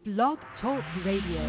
Blog Talk Radio.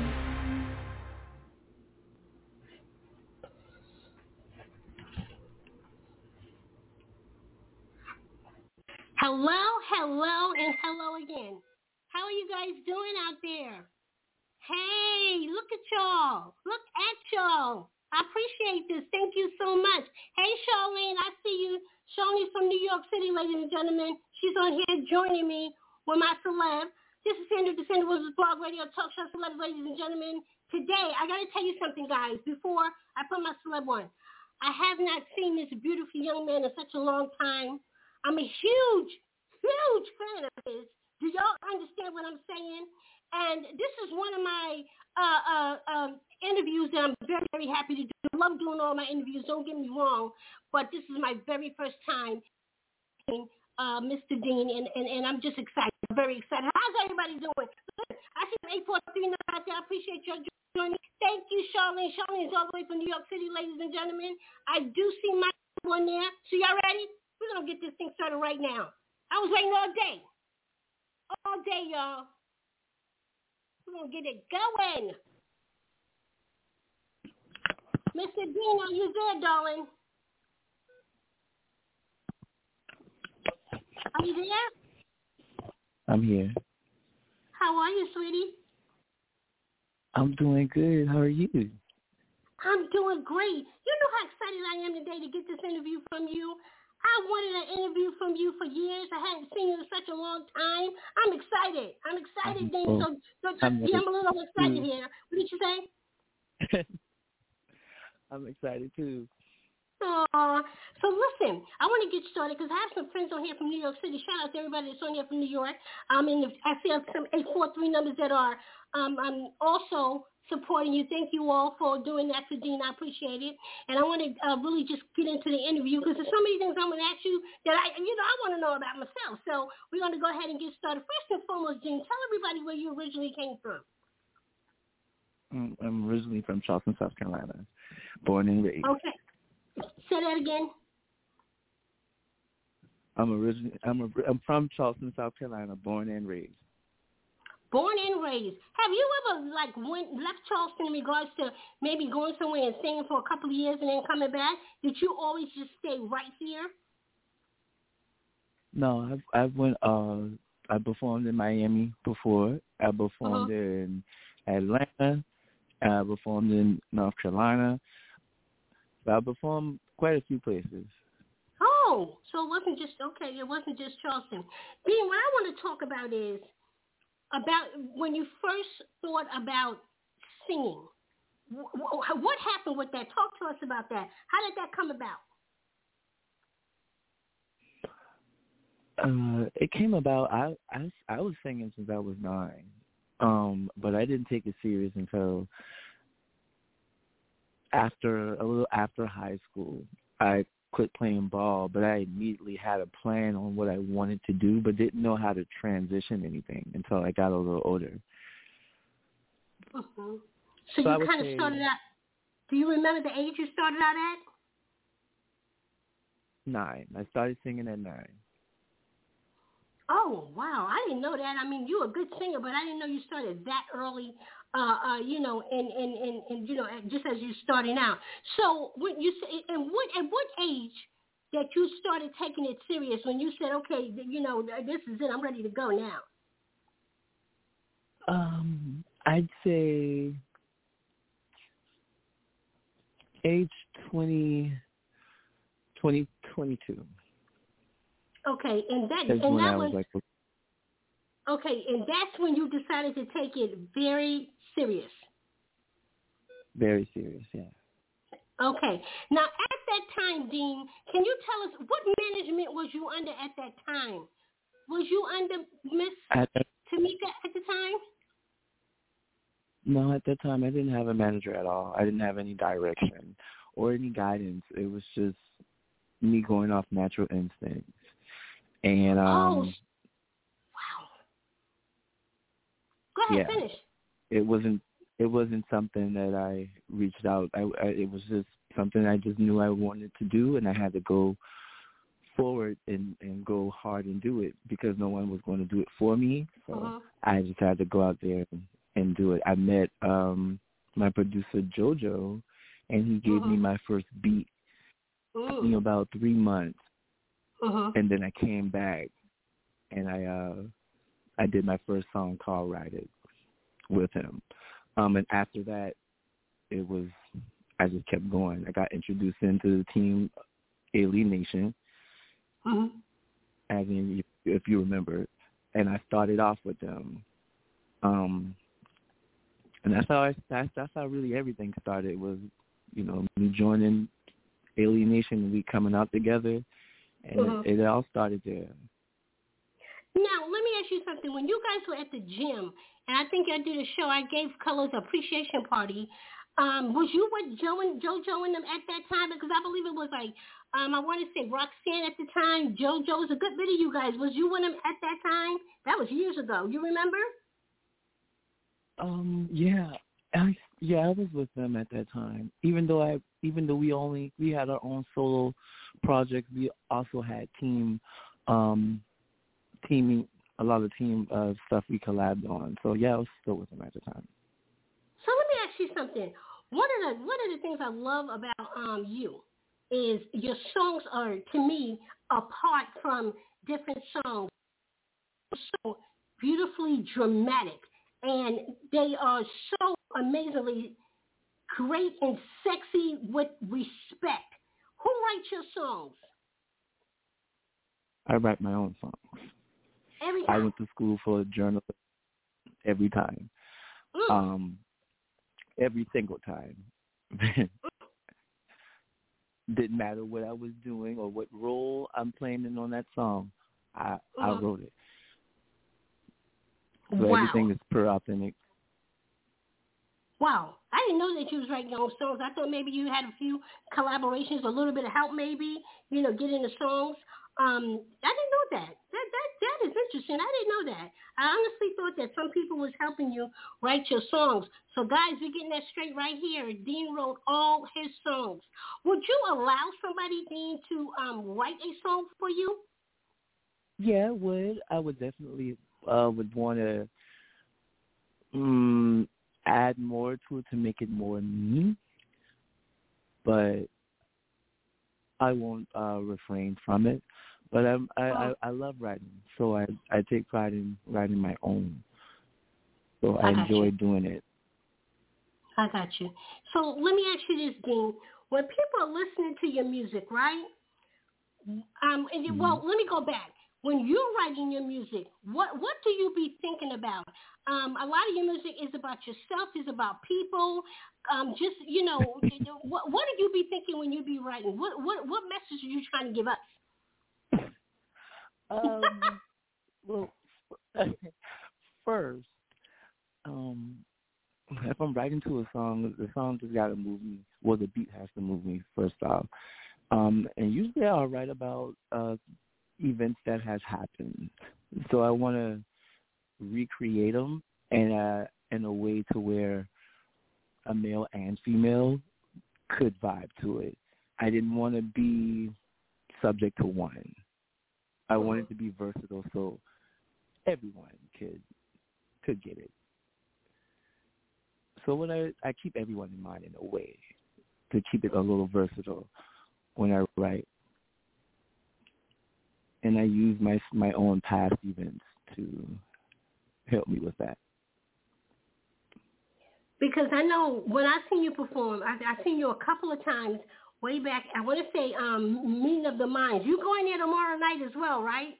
And hello again. How are you guys doing out there? Hey, look at y'all. I appreciate this. Thank you so much. Hey, Charlene, I see you. Charlene from New York City, ladies and gentlemen. She's on here joining me with my celeb. This is Sandra Descendant with Blog Radio Talk Show Celeb, ladies and gentlemen. Today, I got to tell you something, guys, before I put my celeb on. I have not seen this beautiful young man in such a long time. I'm a huge fan of his. Do y'all understand what I'm saying? And this is one of my interviews that I'm very, very happy to do. I love doing all my interviews, don't get me wrong, but this is my very first time meeting Mr. Dean, and I'm just excited. I'm very excited. How's everybody doing? Listen, I see 843 out there. I appreciate your joining. Thank you, Charlene. Charlene's all the way from New York City, ladies and gentlemen. I do see my on there. So y'all ready? We're going to get this thing started right now. I was waiting all day. All day, y'all. We're going to get it going. Mr. Dean, are you there, darling? Are you there? I'm here. How are you, sweetie? I'm doing good. How are you? I'm doing great. You know how excited I am today to get this interview from you? I wanted an interview from you for years. I hadn't seen you in such a long time. I'm excited. Dean. I'm a little excited here. What did you say? I'm excited, too. Aw. So listen, I want to get started because I have some friends on here from New York City. Shout out to everybody that's on here from New York. And I see some 843 numbers that are also supporting you. Thank you all for doing that for Dean. I appreciate it. And I want to really just get into the interview because there's so many things I'm going to ask you that I want to know about myself. So we're going to go ahead and get started. First and foremost, Dean, tell everybody where you originally came from. I'm originally from Charleston, South Carolina, born and raised. Okay. Say that again. I'm from Charleston, South Carolina, born and raised. Born and raised. Have you ever left Charleston in regards to maybe going somewhere and staying for a couple of years and then coming back? Did you always just stay right here? No, I performed in Miami before. I performed in Atlanta. I performed in North Carolina. I performed quite a few places. Oh, so it wasn't just Charleston. Dean, what I want to talk about is about when you first thought about singing. What happened with that? Talk to us about that. How did that come about? It came about, I was singing since I was 9, but I didn't take it serious until a little after high school. I quit playing ball, but I immediately had a plan on what I wanted to do, but didn't know how to transition anything until I got a little older. Mm-hmm. So you kind of started out, do you remember the age you started out at? 9. I started singing at 9. Oh, wow. I didn't know that. I mean, you're a good singer, but I didn't know you started that early, just as you're starting out. So when you say, at what age that you started taking it serious when you said, okay, this is it, I'm ready to go now? I'd say age 20, 22. Okay, and that's when you decided to take it very serious. Very serious, yeah. Okay. Now, at that time, Dean, can you tell us what management was you under at that time? Was you under Miss Tamika at the time? No, at that time, I didn't have a manager at all. I didn't have any direction or any guidance. It was just me going off natural instincts. And wow. Go ahead, finish. It wasn't something that I reached out. It was just something I just knew I wanted to do, and I had to go forward and go hard and do it because no one was going to do it for me. So I just had to go out there and do it. I met my producer JoJo, and he gave me my first beat in about 3 months, and then I came back and I did my first song called "Ride It" with him. And after that, I just kept going. I got introduced into the team Alien Nation, as in, if you remember, and I started off with them. And that's how really everything started. Was, me joining Alien Nation and we coming out together, and it all started there. Now, let me ask you something. When you guys were at the gym, and I think I did a show, I gave Colors Appreciation Party, was you with JoJo and them at that time? Because I believe it was like, I want to say Roxanne at the time, JoJo, was a good bit of you guys. Was you with them at that time? That was years ago. You remember? Yeah. I was with them at that time. Even though we had our own solo projects, we also had teaming a lot of team stuff we collabed on. So yeah, I was still with them at the time. So let me ask you something. One of the things I love about you is your songs are, to me, apart from different songs, so beautifully dramatic, and they are so amazingly great and sexy with respect. Who writes your songs? I write my own songs. Every time? I went to school for journalism every time. Every single time. Didn't matter what I was doing or what role I'm playing in on that song. I wrote it. So everything is pure authentic. Wow. I didn't know that you was writing your own songs. I thought maybe you had a few collaborations, a little bit of help maybe, getting the songs. I didn't know that. That is interesting. I didn't know that. I honestly thought that some people was helping you write your songs. So guys, we're getting that straight right here. Dean wrote all his songs. Would you allow somebody, Dean, to write a song for you? Yeah, I would. I would definitely would want to add more to it to make it more me. But I won't refrain from it. But I love writing, so I take pride in writing my own. So I enjoy doing it. I got you. So let me ask you this, Dean. When people are listening to your music, right? Well, let me go back. When you're writing your music, what do you be thinking about? A lot of your music is about yourself, is about people. What do you be thinking when you be writing? What message are you trying to give us? Well, first, if I'm writing to a song, the song just got to move me. Well, the beat has to move me first off. And usually I'll write about events that has happened. So I want to recreate them in a way to where a male and female could vibe to it. I didn't want to be subject to one. I wanted to be versatile so everyone could get it. So when I keep everyone in mind in a way to keep it a little versatile when I write. And I use my own past events to help me with that. Because I know when I've seen you perform, I've seen you a couple of times way back. I want to say Meeting of the Minds. You going there tomorrow night as well, right?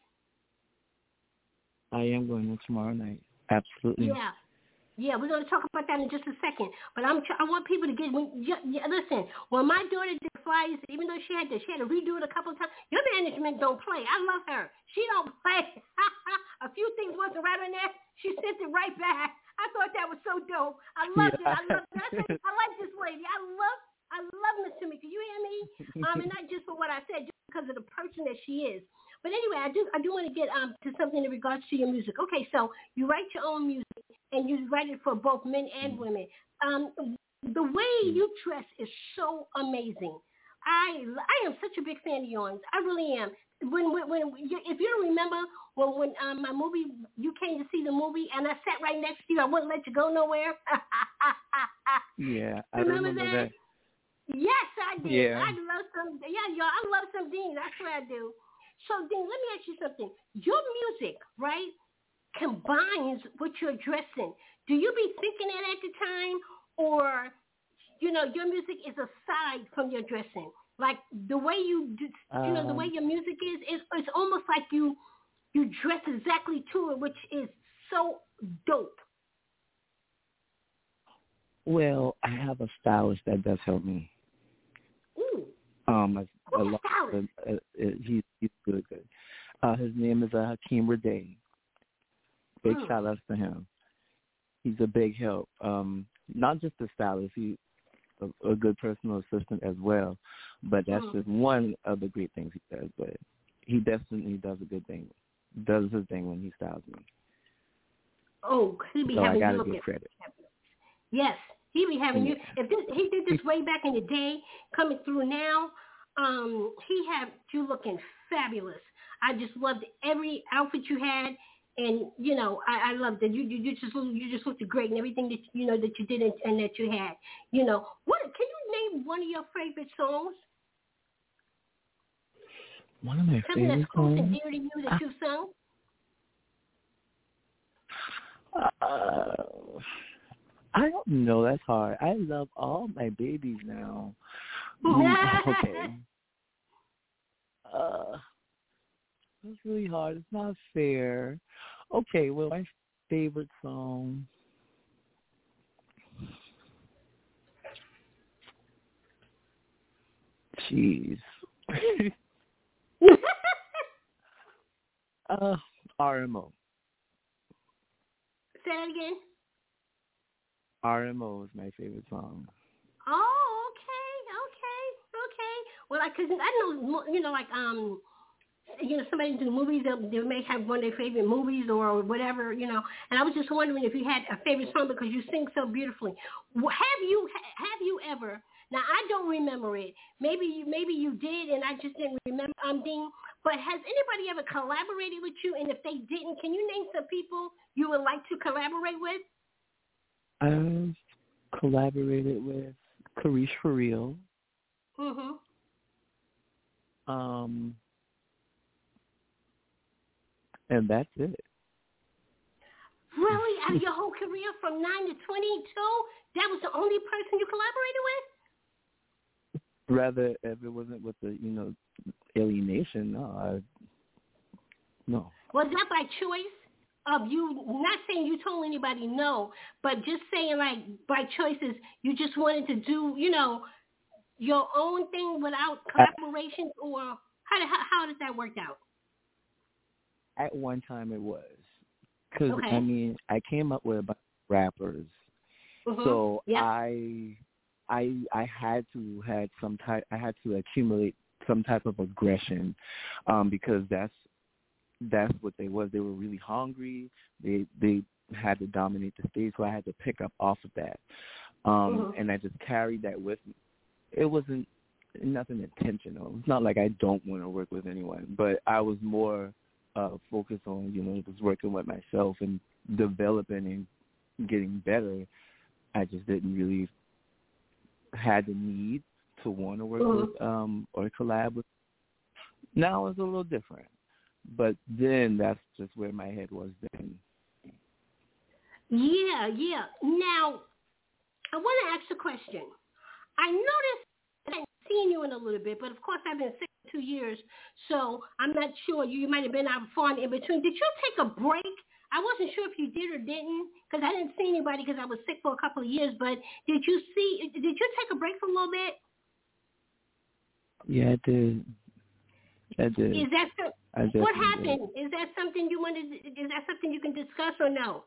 I am going there tomorrow night. Absolutely. Yeah, we're going to talk about that in just a second. But I want people to listen. When my daughter did flyers, even though she had to redo it a couple of times, your management don't play. I love her. She don't play. A few things wasn't right on there. She sent it right back. I thought that was so dope. I loved it. I like this lady. I love Miss Tamika. You hear me? And not just for what I said, just because of the person that she is. But anyway, I do want to get to something in regards to your music. Okay, so you write your own music, and you write it for both men and women. The way you dress is so amazing. I am such a big fan of yours. I really am. if you don't remember when my movie, you came to see the movie, and I sat right next to you, I wouldn't let you go nowhere. Yeah, I remember that. Yes, I did. Yeah. I love some. Yeah, y'all, I love some Dean. I swear I do. So, Dean, let me ask you something. Your music, right, combines what you're dressing. Do you be thinking that at the time, or your music is aside from your dressing? Like the way you do, the way your music is, it's almost like you dress exactly to it, which is so dope. Well, I have a stylist that does help me. Ooh. He's good. His name is Hakeem Raday. Big shout outs to him. He's a big help. Not just a stylist, he's a good personal assistant as well. But that's just one of the great things he does. But he definitely does a good thing. Does his thing when he styles me. Oh, he be having you look at credit. Yes, he be having you. If he did this way back in the day, coming through now, he had you looking fabulous. I just loved every outfit you had, and I loved it. You just looked great, and everything that that you did and that you had. What can you name one of your favorite songs? One of my Something favorite that's close songs? and dear to you that you've sung. I don't know. That's hard. I love all my babies now. Okay. That's really hard. It's not fair. Okay, well, my favorite song. Jeez. RMO. Say that again. RMO is my favorite song. Oh, okay. Well, because I know, somebody do movies, they may have one of their favorite movies or whatever, and I was just wondering if you had a favorite song because you sing so beautifully. Have you ever? Now I don't remember it. Maybe you did, and I just didn't remember. Dean, but has anybody ever collaborated with you? And if they didn't, can you name some people you would like to collaborate with? I've collaborated with Karish For Real. And that's it. Really? Out of your whole career from 9 to 22, that was the only person you collaborated with? Rather, if it wasn't with the, alienation, no. Was that by choice of you, not saying you told anybody no, but just saying like by choices, you just wanted to do, your own thing without collaboration, or how did that work out? At one time it was. Because, I came up with a bunch of rappers. So I had to accumulate some type of aggression, because that's what they was. They were really hungry. They had to dominate the stage, so I had to pick up off of that. And I just carried that with me. It wasn't nothing intentional. It's not like I don't want to work with anyone, but I was more focused on, just working with myself and developing and getting better. I just didn't really had the need to want to work with or collab with. Now it's a little different, but then that's just where my head was then. Yeah. Now, I want to ask a question. I noticed I haven't seen you in a little bit, but of course I've been sick for 2 years, so I'm not sure. You might have been out far in between. Did you take a break? I wasn't sure if you did or didn't, because I didn't see anybody because I was sick for a couple of years, but did you take a break for a little bit? Yeah, I did. Is that what happened? Is that something you wanted? Is that something you can discuss or no?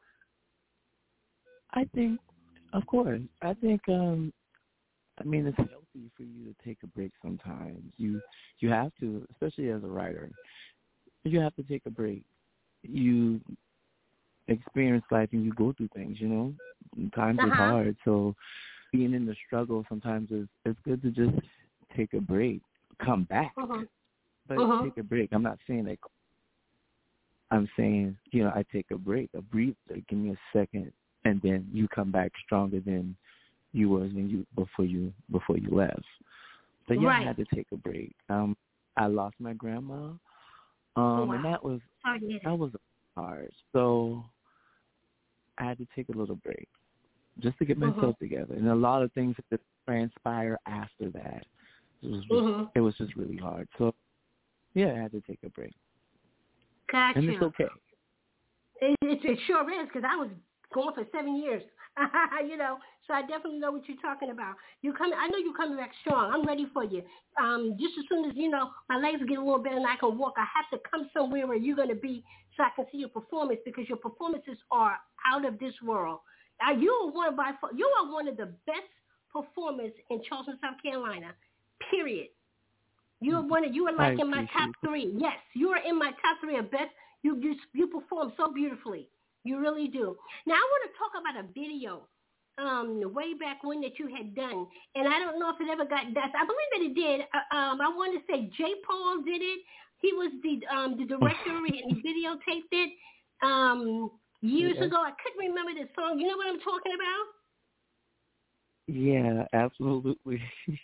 I think, of course. I think, it's healthy for you to take a break sometimes. You have to, especially as a writer. You have to take a break. You experience life and you go through things, Times is hard, so being in the struggle sometimes it's good to just take a break, come back, But take a break. I'm not saying that. I'm saying, I take a break, a breather. Give me a second, and then you come back stronger than you was before you left. But yeah, I had to take a break. I lost my grandma, and that was hard. So I had to take a little break just to get myself together, and a lot of things that transpire after that. It was just really hard. So yeah, I had to take a break. Gotcha. And it's okay. It sure is, because I was gone for 7 years. So I definitely know what you're talking about. I know you're coming back strong. I'm ready for you. Just as soon as, my legs get a little better and I can walk, I have to come somewhere where you're going to be so I can see your performance, because your performances are out of this world. You are one of the best performers in Charleston, South Carolina, period. You are like in my top 3. Yes, you are in my top 3 of best. You perform so beautifully. You really do. Now I want to talk about a video way back when that you had done, and I don't know if it ever got done. I believe that it did. I want to say J. Paul did it. He was the director, and he videotaped it years ago. I couldn't remember the song. You know what I'm talking about? Yeah, absolutely.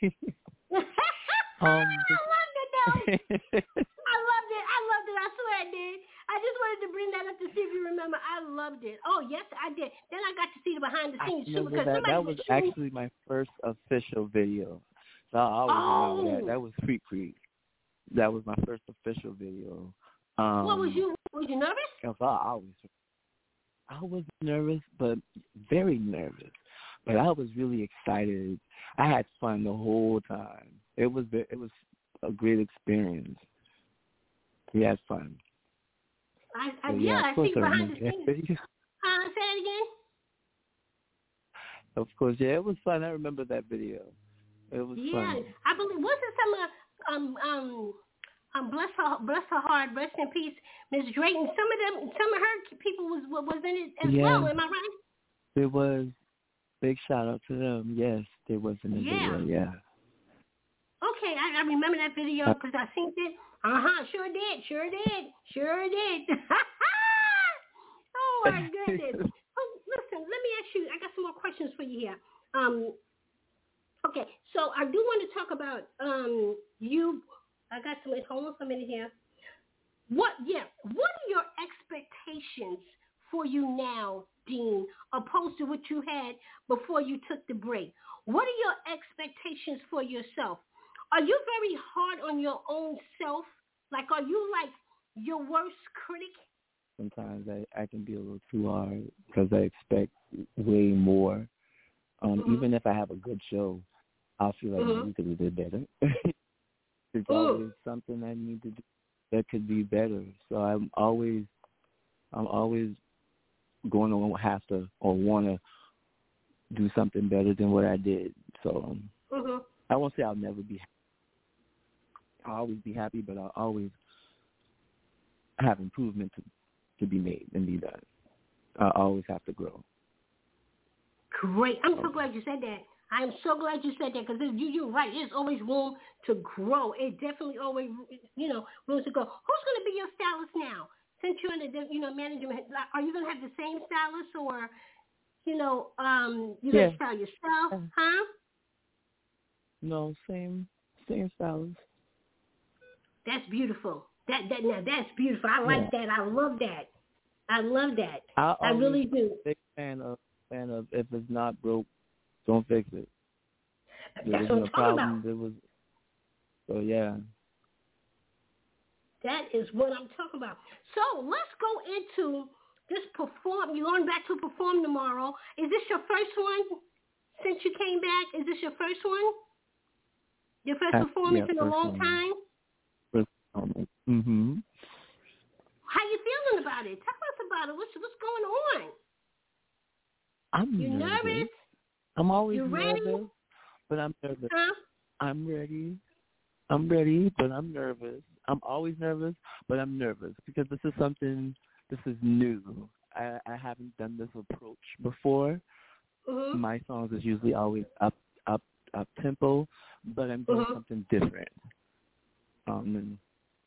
I loved it, though. I loved it. I swear I did. I just wanted to bring that up to see if you remember. I loved it. Oh, yes, I did. Then I got to see the behind the scenes, too. Because that was actually my first official video. So I always remember that. That was Freak Freak. That was my first official video. What was you nervous? I was nervous, but very nervous. But I was really excited. I had fun the whole time. It was a great experience. We had fun. I see behind the scenes. Say that again? Of course, yeah, it was fun. I remember that video. It was fun. Yeah, I believe, wasn't some bless her heart, rest in peace, Miss Drayton. Some of her people was in it as well. Am I right? There was. Big shout out to them. Yes, there was in the video. Yeah. Okay, I remember that video because I seen it. Sure did. Oh my goodness. Listen, let me ask you. I got some more questions for you here. Okay, so I do want to talk about you. I got some. Hold on for a minute here. What are your expectations for you now, Dean, opposed to what you had before you took the break? What are your expectations for yourself? Are you very hard on your own self? Like, are you like your worst critic? Sometimes I can be a little too hard because I expect way more. Even if I have a good show, I'll feel like you could have did better. There's always something I need to do that could be better. So I'm always going to have to or want to do something better than what I did. So I won't say I'll never be happy. I'll always be happy, but I'll always have improvement to be made and be done. I always have to grow. Great. I'm so glad you said that. I'm so glad you said that because you're right. There's always room to grow. It definitely always, room to go. Who's going to be your stylist now? Since you're in the, management, are you going to have the same stylist or, you're going to style yourself, huh? No, same stylist. That's beautiful. That's beautiful. I like that. I love that. I really do. Big fan of if it's not broke, don't fix it. That's what I'm talking about. So yeah. That is what I'm talking about. So let's go into this perform. You're going back to perform tomorrow. Is this your first one since you came back? Is this your first one? Your first performance in a long time? First performance. Mm-hmm. How you feeling about it? Tell us about it. What's going on? You nervous? I'm always nervous, but I'm nervous. Huh? I'm ready, but I'm nervous. I'm always nervous, but I'm nervous because this is new. I haven't done this approach before. Mm-hmm. My songs is usually always up tempo, but I'm doing something different.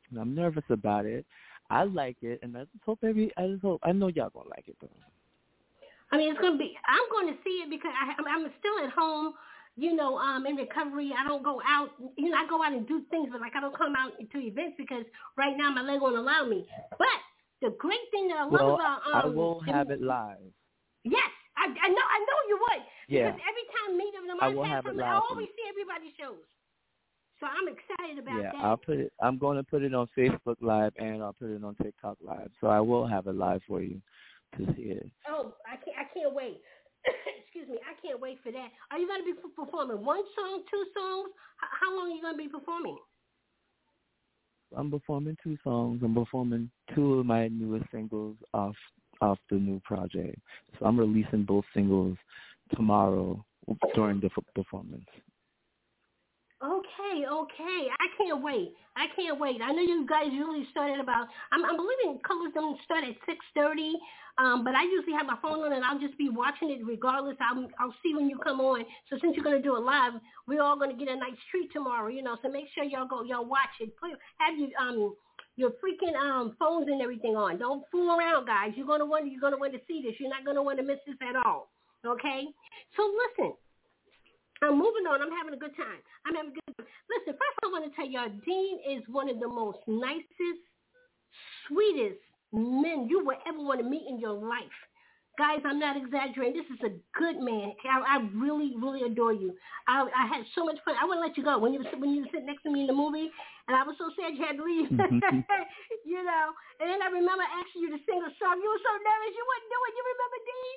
I'm nervous about it. I like it, and I know y'all gonna like it though. I mean, I'm going to see it because I'm still at home, in recovery. I don't go out, I go out and do things, but like I don't come out to events because right now my leg won't allow me. But the great thing that I love about I will have it live. Yes, I know you would. Yeah. Because every time I will have it live. I always see everybody's shows. So I'm excited about that. Yeah, I'm going to put it on Facebook Live and I'll put it on TikTok Live. So I will have it live for you to see it. Oh, I can't wait. Excuse me, I can't wait for that. Are you going to be performing one song, two songs? How long are you going to be performing? I'm performing 2 songs. I'm performing 2 of my newest singles off the new project. So I'm releasing both singles tomorrow during the performance. Okay. I can't wait. I know you guys usually start at about, I'm believing colors don't start at 6:30, but I usually have my phone on and I'll just be watching it regardless. I'll see when you come on. So since you're going to do it live, we're all going to get a nice treat tomorrow, so make sure y'all watch it. Have your freaking phones and everything on. Don't fool around, guys. You're going to want to see this. You're not going to want to miss this at all. Okay? So listen. I'm moving on. I'm having a good time. Listen, first I want to tell y'all, Dean is one of the most nicest, sweetest men you will ever want to meet in your life. Guys, I'm not exaggerating. This is a good man. I really, really adore you. I had so much fun. I wouldn't let you go when you sit next to me in the movie, and I was so sad you had to leave. And then I remember asking you to sing a song. You were so nervous you wouldn't do it. You remember, Dean?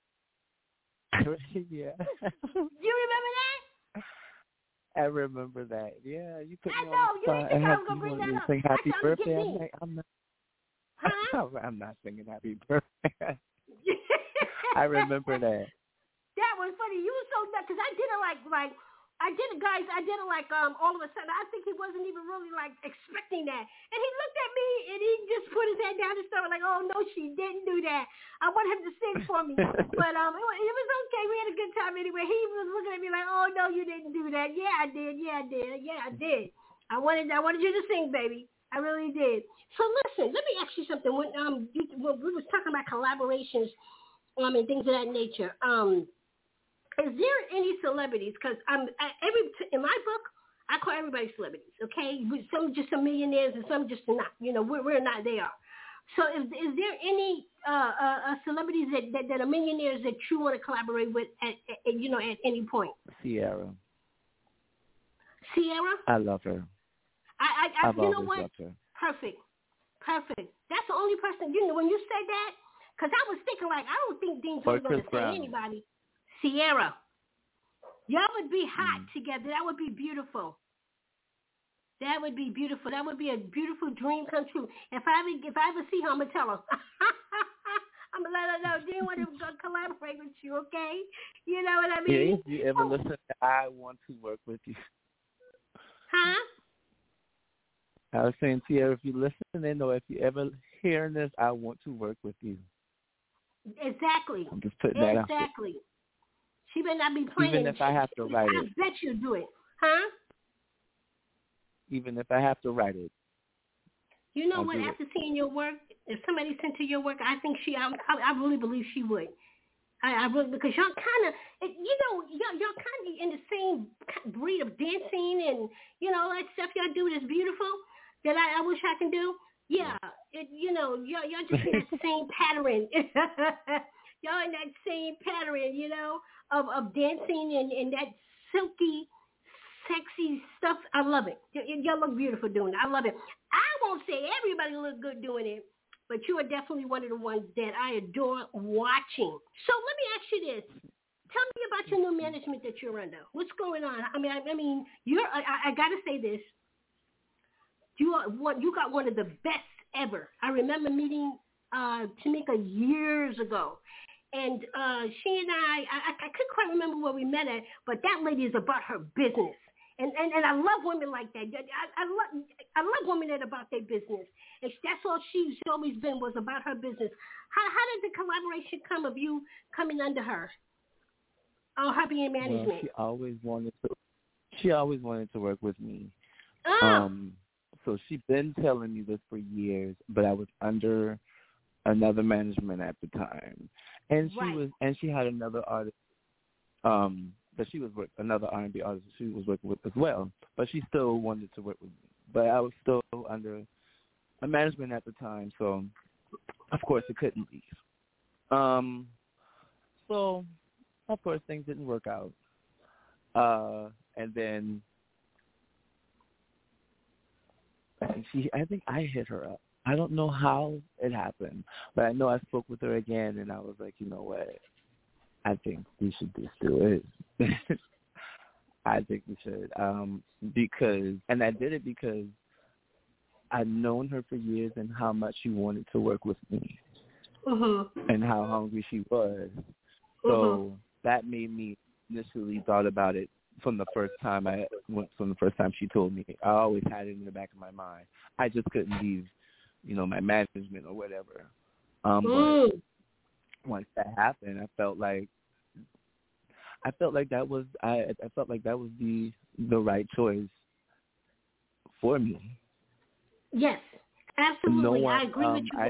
Yeah. You remember that? I remember that. Yeah, you put me on the spot. You didn't think I was going to bring that up. Sing happy birthday. Huh? I'm not singing happy birthday. I remember that. That was funny. You were so nuts because I did it like all of a sudden. I think he wasn't even really like expecting that, and he looked at me and he just put his head down and started like, "Oh no, she didn't do that. I want him to sing for me." But it was okay. We had a good time anyway. He was looking at me like, "Oh no, you didn't do that." Yeah, I did. Yeah, I did. I wanted you to sing, baby. I really did. So listen, let me ask you something. When we was talking about collaborations, and things of that nature. Is there any celebrities? Because in my book, I call everybody celebrities. Okay, some just some millionaires and some just not. We're not. They are. So is there any celebrities that are millionaires that you want to collaborate with at any point? Sierra. I love her. I've always what? Loved her. Perfect. That's the only person. When you said that, because I was thinking like I don't think Dean's really going to say anybody. Sierra. Y'all would be hot together. That would be beautiful. That would be beautiful. That would be a beautiful dream come true. If I ever see her, I'm going to tell her. I'm going to let her know Dean want to collaborate with you, okay? You know what I mean? Yeah, if you ever listen to I Want to Work With You. Huh? I was saying, Sierra, if you listen in or if you ever hearing this, I want to work with you. Exactly. I'm just putting that out. Exactly. She better not be playing. Even if I have to write it. I bet you'll do it. Huh? Even if I have to write it. You know what? After seeing your work, if somebody sent her your work, I think I really believe she would. I really, because y'all kind of, y'all kind of in the same breed of dancing and, all that stuff y'all do that's beautiful that I wish I can do. Yeah, y'all just in that same pattern. Y'all in that same pattern, of dancing and that silky, sexy stuff. I love it. Y'all look beautiful doing it. I love it. I won't say everybody look good doing it, but you are definitely one of the ones that I adore watching. So let me ask you this. Tell me about your new management that you're under. What's going on? I mean, I got to say this. You got one of the best ever. I remember meeting Tamika years ago. And she and I couldn't quite remember where we met at, but that lady is about her business. And I love women like that. I love women that are about their business. And that's all she's always been, was about her business. How did the collaboration come of you coming under her? Oh, her being management. Well, she always wanted to work with me. So she'd been telling me this for years, but I was under another management at the time, and she had another artist that she was with, another R&B artist she was working with as well, but she still wanted to work with me. But I was still under a management at the time, so of course it couldn't leave. So of course things didn't work out, and then I think I hit her up. I don't know how it happened, but I know I spoke with her again, and I was like, you know what? I think we should just do it. I think we should. And I did it because I'd known her for years and how much she wanted to work with me and how hungry she was. So that made me initially thought about it from the first time she told me. I always had it in the back of my mind. I just couldn't leave, my management or whatever. But once that happened, I felt like that was the right choice for me. Yes, absolutely. I agree with you.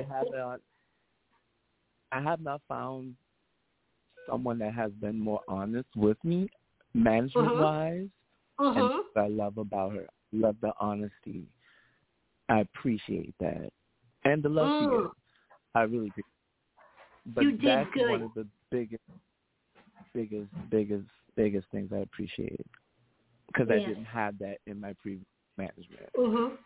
I have not found someone that has been more honest with me, management-wise, and what I love about her. I love the honesty. I appreciate that. And the love she gives. I really do. But you did that's good. One of the biggest things I appreciated. Because I didn't have that in my previous management.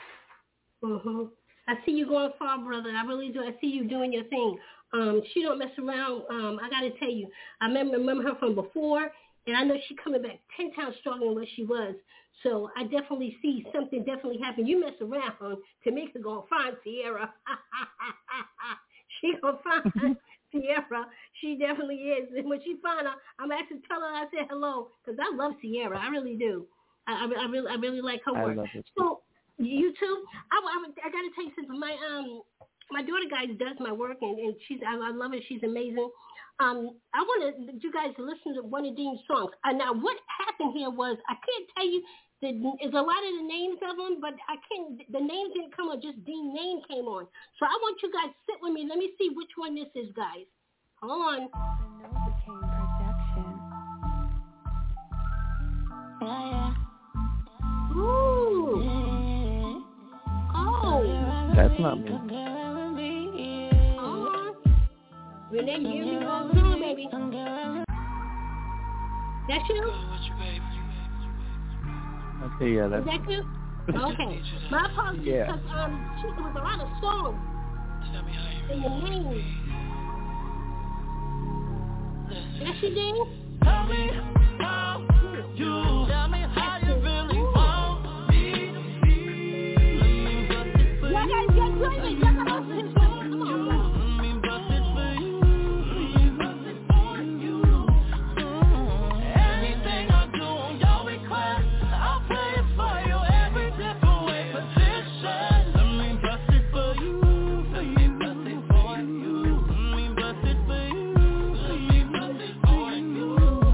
I see you going far, brother. I really do. I see you doing your thing. She don't mess around. I got to tell you, I remember her from before, and I know she's coming back 10 times stronger than what she was. So I definitely see something definitely happen. You mess around, Tamika gonna find Sierra. She gonna find Sierra. She definitely is. And when she find her, I'm actually tell her I said hello because I love Sierra. I really do. I really like her work. I love it. So you too. I got to tell you something. My daughter guys does my work and I love it. She's amazing. I wanted you guys to listen to one of Dean's songs. Now what happened here was I can't tell you. There's a lot of the names of them, but the names didn't come on, just Dean's name came on. So I want you guys to sit with me. Let me see which one this is, guys. Hold on. Ooh. Oh. That's not me. Renee, here we go. Come on, baby. That's you? Okay, yeah, that's... Is that you? Okay. My apologies, because there was a lot of songs in the name. Yes, you did? Tell me how you, tell me how you really want me to feel. Yeah, guys, get crazy. Come on, anything I do on your request, I'll play it for you every different way. Position, let me bust it for you. Let me bust it for you. Let me bust it for you. Let me bust it for you.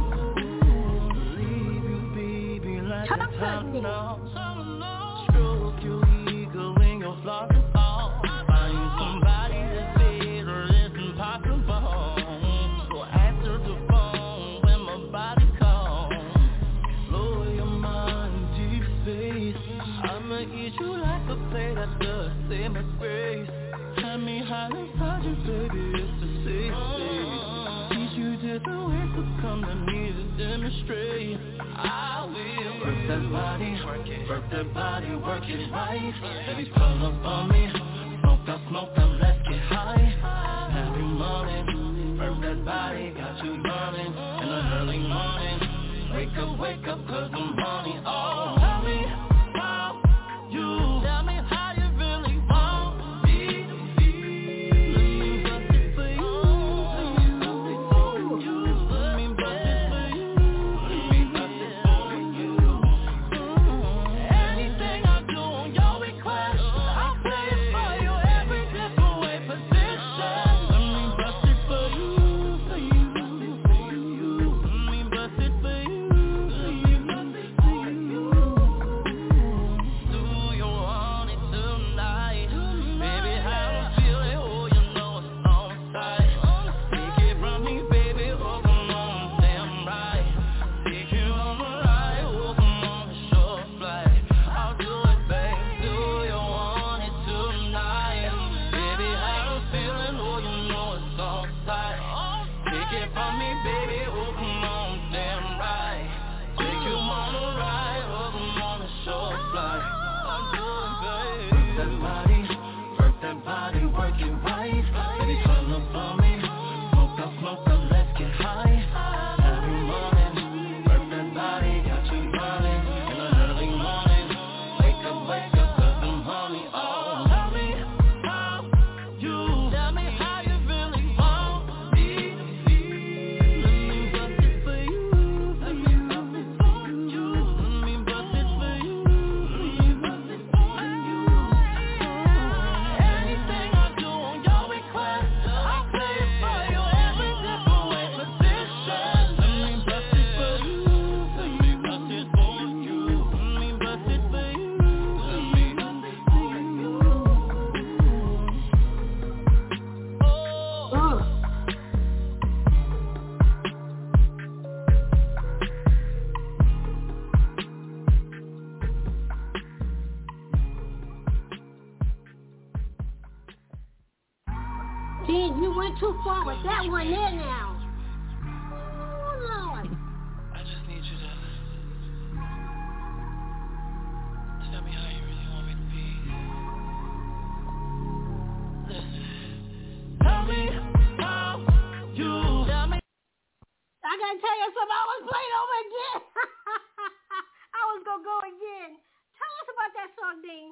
Leave you, baby, like a tunnel. Stroke your ego and your flaws and all. Find somebody that's better, it's impossible. So answer the phone when my body calls. Blow your mind deep space. I'ma eat you like a plate at the same grace. Tell me how inside you, baby, it's a safe space. Teach you different ways to come to me to demonstrate. I will work that body, work it right. Baby, pull up on me, smoke up, let's get high. Every morning, work that body, got you burning in the early morning. Wake up, cause I'm horny. Oh, tell me how you, tell me how you really want me to feel. Let me bust it for you. Let me bust it for you. Let me bust it for you. Anything I do on your request, I'll play it for you every different way. Position, let me bust it for you. Let me bust it for you. Let me bust it for you. for me, baby. Oh, come on, damn right. Take you on a ride, oh, come on a short flight. Work that body, work it right. Baby, turn up for me. Smoke up, let's get high. Every morning, work that body, got you running. In the early morning, wake up, 'cause I'm horny. Oh, tell me how you really want me. Let me bust it for you. Let me bust it for you. Let me bust it for you. Let me bust it for you. Anything I do on your request, I'll play it for you. Every different way, position. Let me bust it for you. Let me bust it for you. Let me bust it for you. Let me bust it for you. Oh. Gene, you went too far with that one there now. Oh, Lord. I just need you to tell me how you really want me to be. Listen. Tell me how you. Tell me. I gotta tell you something. I was playing over again. I was gonna go again. Tell us about that song, Dean.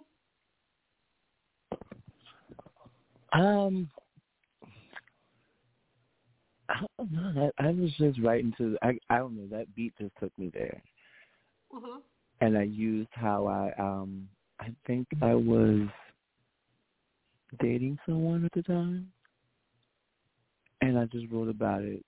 I don't know. I was just writing to. I don't know. That beat just took me there, Mm-hmm. and I used how I think I was dating someone at the time, and I just wrote about it.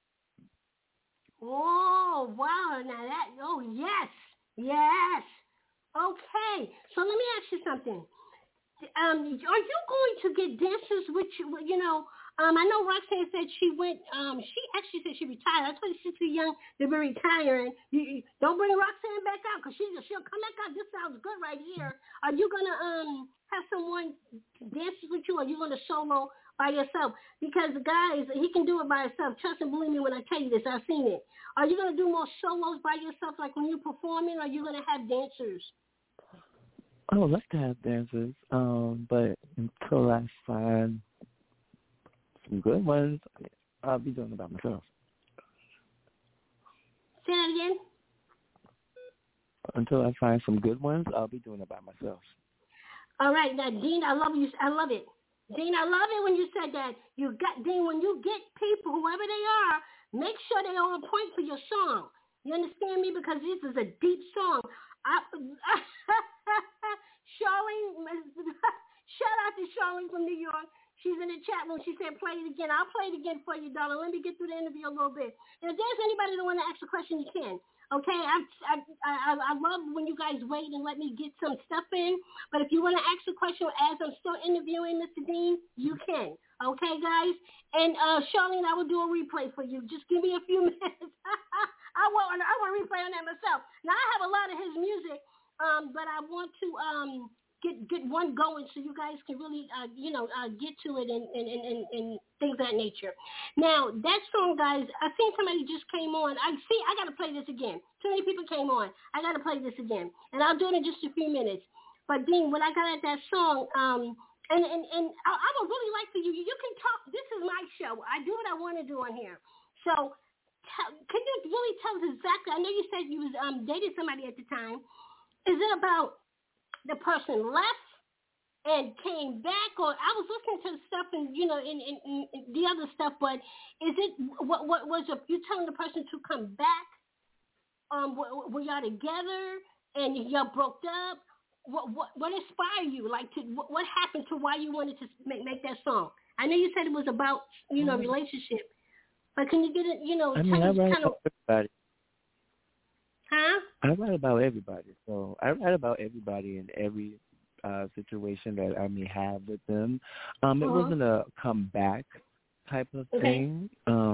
Oh, wow. Now that, oh, yes. Yes. Okay. So let me ask you something. Are you going to get dancers with you know, I know Roxanne said she went, she actually said she retired. I told you she's too young to be retiring. You don't bring Roxanne back out because she'll come back out. This sounds good right here. Are you going to have someone dance with you, or are you going to solo by yourself? Because, guys, he can do it by himself. Trust and believe me when I tell you this. I've seen it. Are you going to do more solos by yourself, like when you're performing, or are you going to have dancers? I would like to have dancers, but until I find some good ones, I'll be doing it by myself. Say that again? Until I find some good ones, I'll be doing it by myself. All right, now, Dean, I love you. I love it. Dean, I love it when you said that. Dean, when you get people, whoever they are, make sure they're on point for your song. You understand me? Because this is a deep song. Charlene, shout out to Charlene from New York. She's in the chat room. She said, play it again. I'll play it again for you, darling. Let me get through the interview a little bit. And if there's anybody that want to ask a question, you can. Okay, I love when you guys wait and let me get some stuff in. But if you want to ask a question as I'm still interviewing Mr. Dean, you can. Okay, guys? And Charlene, I will do a replay for you. Just give me a few minutes. I want to replay on that myself. Now, I have a lot of his music, but I want to get one going so you guys can really, get to it and things of that nature. Now, that song, guys, I think somebody just came on. I got to play this again. Too many people came on. I got to play this again. And I'll do it in just a few minutes. But, Dean, when I got at that song, and I would really like for you can talk. This is my show. I do what I want to do on here. So, can you really tell us exactly? I know you said you was dating somebody at the time. Is it about the person left and came back, or I was listening to the stuff and in the other stuff, but is it what was it? You telling the person to come back? Were y'all together and y'all broke up? What inspired you? Like, what happened to why you wanted to make that song? I know you said it was about relationship, but can you get it? I mean, I write about everybody. Huh? I write about everybody. So I write about everybody in every situation that I may have with them. It wasn't a comeback type of thing.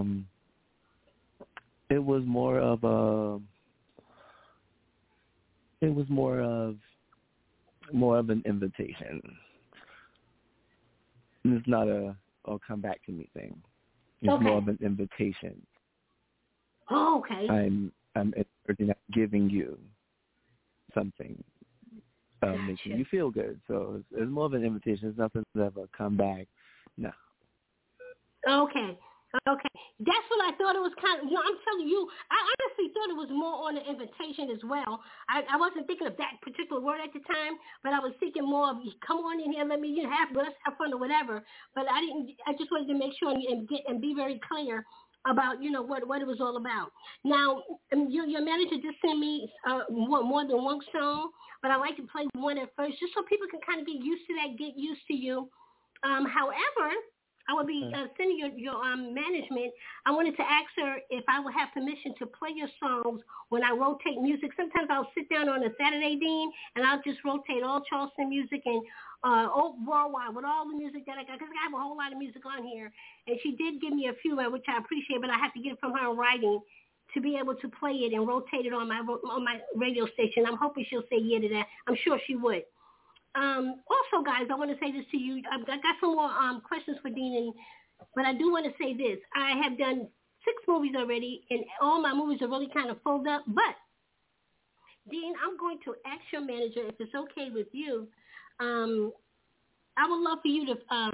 It was more of an invitation. It's not a come back to me thing. It's more of an invitation. Oh, okay. I'm giving you something, making you feel good. So it's more of an invitation. It's nothing to ever come back. No. Okay. That's what I thought it was kind of, I'm telling you, I honestly thought it was more on the invitation as well. I wasn't thinking of that particular word at the time, but I was thinking more of, come on in here, let's have fun or whatever. But I just wanted to make sure and be very clear about, what it was all about. Now, your manager just sent me more than one song, but I like to play one at first just so people can kind of get used to that, get used to you. However, I will be sending your management. I wanted to ask her if I would have permission to play your songs when I rotate music. Sometimes I'll sit down on a Saturday, Dean, and I'll just rotate all Charleston music and worldwide with all the music that I got, because I have a whole lot of music on here. And she did give me a few, which I appreciate, but I have to get it from her in writing to be able to play it and rotate it on my radio station. I'm hoping she'll say yeah to that. I'm sure she would. Also, guys, I want to say this to you. I've got some more questions for Dean, but I do want to say this. I have done 6 movies already, and all my movies are really kind of full up. But, Dean, I'm going to ask your manager if it's okay with you. I would love for you to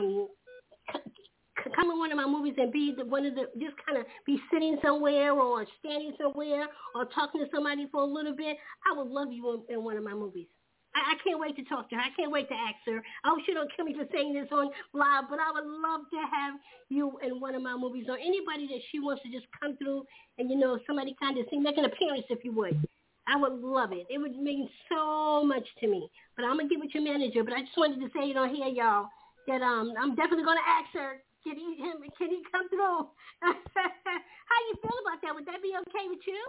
come in one of my movies and be just kind of be sitting somewhere or standing somewhere or talking to somebody for a little bit. I would love you in one of my movies. I can't wait to talk to her. I can't wait to ask her. I hope she don't kill me for saying this on live, but I would love to have you in one of my movies, or anybody that she wants to just come through and, somebody kind of make an appearance, if you would. I would love it. It would mean so much to me. But I'm going to give it to your manager. But I just wanted to say it on here, y'all, that I'm definitely going to ask her, can he come through? How you feel about that? Would that be okay with you?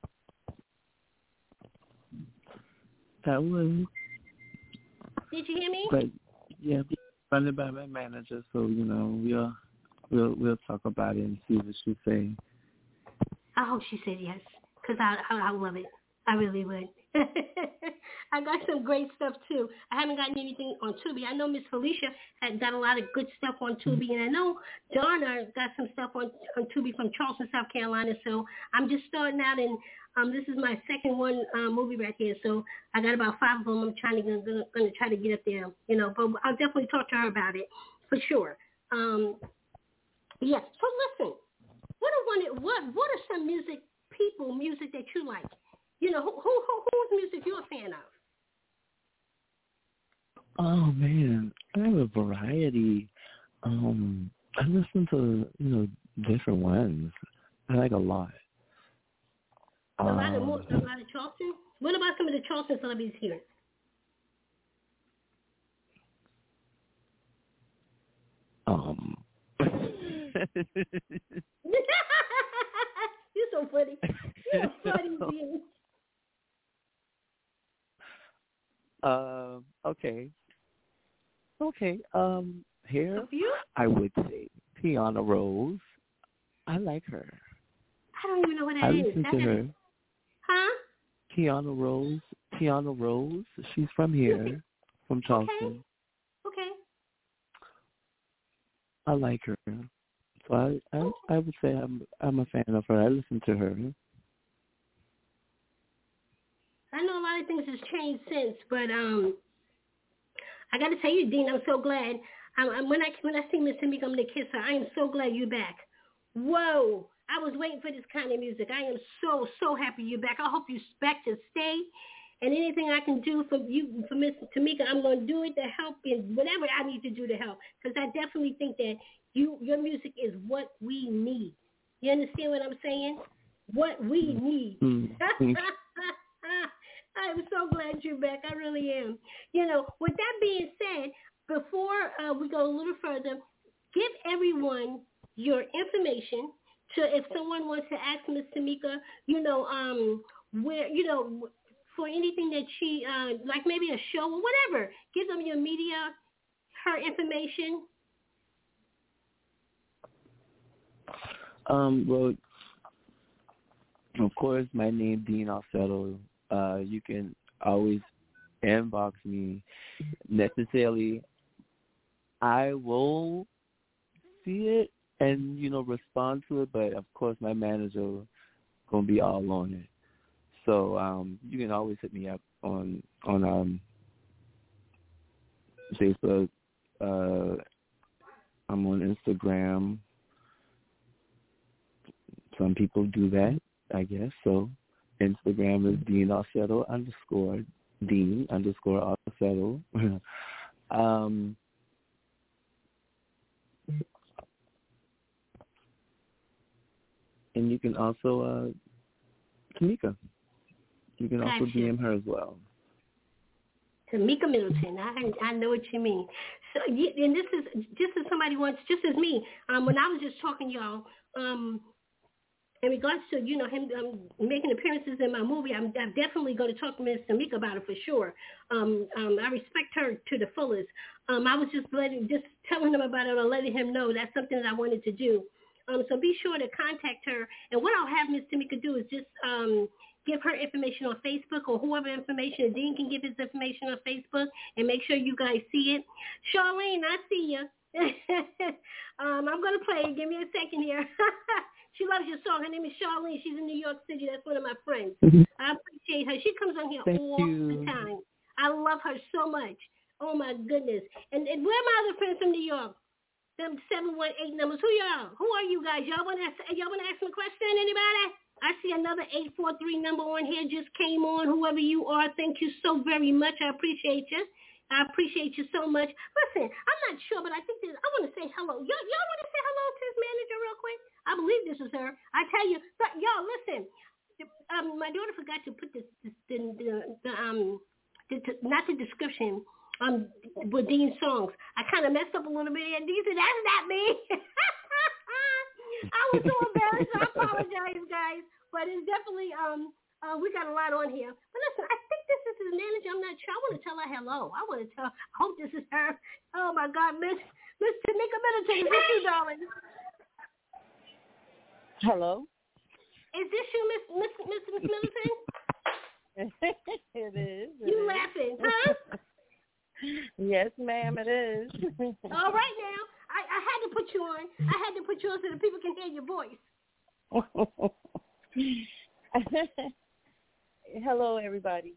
That would. Did you hear me? But yeah, funded by my manager, so we'll talk about it and see what she say. I hope she said yes, because I love it. I really would. I got some great stuff too. I haven't gotten anything on Tubi. I know Miss Felicia had got a lot of good stuff on Tubi, and I know Donna got some stuff on Tubi from Charleston, South Carolina. So I'm just starting out, and this is my second movie right here. So I got about 5 of them. I'm going to try to get up there, But I'll definitely talk to her about it for sure. Yeah. So listen, what are some music that you like? Whose music you a fan of? Oh man, I have a variety. I listen to different ones. I like a lot. A lot of Charleston. What about some of the Charleston celebrities here? You're so funny. You're funny, dude. Okay. Here, I would say Tiana Rose. I like her. I don't even know what that I is. listen to her. Huh? Tiana Rose. She's from here, from Charleston. Okay. I like her. So I would say I'm a fan of her. I listen to her. I know a lot of things has changed since, but I got to tell you, Dean, I'm so glad. When I see Miss Tamika, I'm gonna kiss her. I am so glad you're back. Whoa! I was waiting for this kind of music. I am so happy you're back. I hope you're back to stay. And anything I can do for Miss Tamika, I'm gonna do it to help in whatever I need to do to help. Because I definitely think that your music is what we need. You understand what I'm saying? What we need. Mm-hmm. I'm so glad you're back. I really am. With that being said, before we go a little further, give everyone your information to, if someone wants to ask Miss Tamika, where, for anything that she, like maybe a show or whatever, give them your media, her information. Well, of course, my name, Dean Alfredo. You can always inbox me. Necessarily, I will see it and respond to it. But of course, my manager gonna be all on it. So you can always hit me up on Facebook. I'm on Instagram. Some people do that, I guess. So Instagram is Dean Arcetto _ Dean _ Arcetto. And you can also Tamika. You can also DM her as well. Tamika Middleton. I know what you mean. So, and this is just as somebody wants, just as me. When I was just talking, y'all, in regards to him making appearances in my movie, I'm definitely going to talk to Miss Tamika about it for sure. I respect her to the fullest. I was just telling him about it or letting him know that's something that I wanted to do. So be sure to contact her. And what I'll have Miss Tamika do is just give her information on Facebook, or whoever information. Dean can give his information on Facebook, and make sure you guys see it. Charlene, I see you. I'm going to play it. Give me a second here. She loves your song. Her name is Charlene. She's in New York City. That's one of my friends. I appreciate her. She comes on here all the time. I love her so much. Oh, my goodness. And where are my other friends from New York? Them 718 numbers. Who y'all? Who are you guys? Y'all want to ask me a question? Anybody? I see another 843 number on here just came on. Whoever you are, thank you so very much. I appreciate you. I appreciate you so much. Listen, I'm not sure, but I think I want to say hello. Y'all want to say hello to his manager real quick? I believe this is her. I tell you, but y'all listen. My daughter forgot to put not the description with Dean's songs. I kind of messed up a little bit, and Dean said, "That's not me." I was so embarrassed. I apologize, guys, but it's definitely we got a lot on here. But listen, I think this is his manager. I'm not sure. I want to tell her hello. I hope this is her. Oh my God, Miss Tamika Middleton, is this you, darling? Hello. Is this you, Miss Middleton? It is. You laughing, huh? Yes, ma'am, it is. All right now. I had to put you on. I had to put you on so that people can hear your voice. Hello, everybody.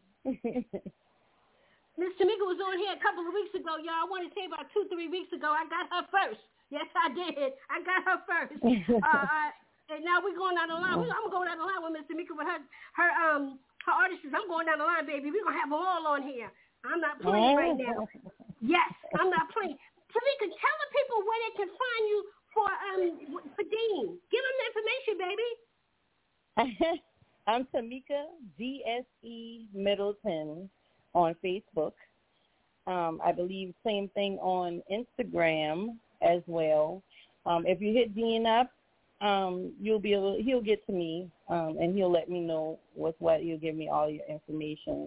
Miss Tamika was on here a couple of weeks ago, y'all. I want to say about 2-3 weeks ago, I got her first. Yes, I did. I got her first. And now we're going down the line. I'm going down the line with Miss Tamika with her artists. I'm going down the line, baby. We're going to have them all on here. I'm not playing right now. Yes, I'm not playing. Tamika, tell the people where they can find you for Dean. Give them the information, baby. I'm Tamika GSE Middleton on Facebook. I believe same thing on Instagram as well. If you hit Dean up, he'll get to me, and he'll let me know what's what. He'll give me all your information.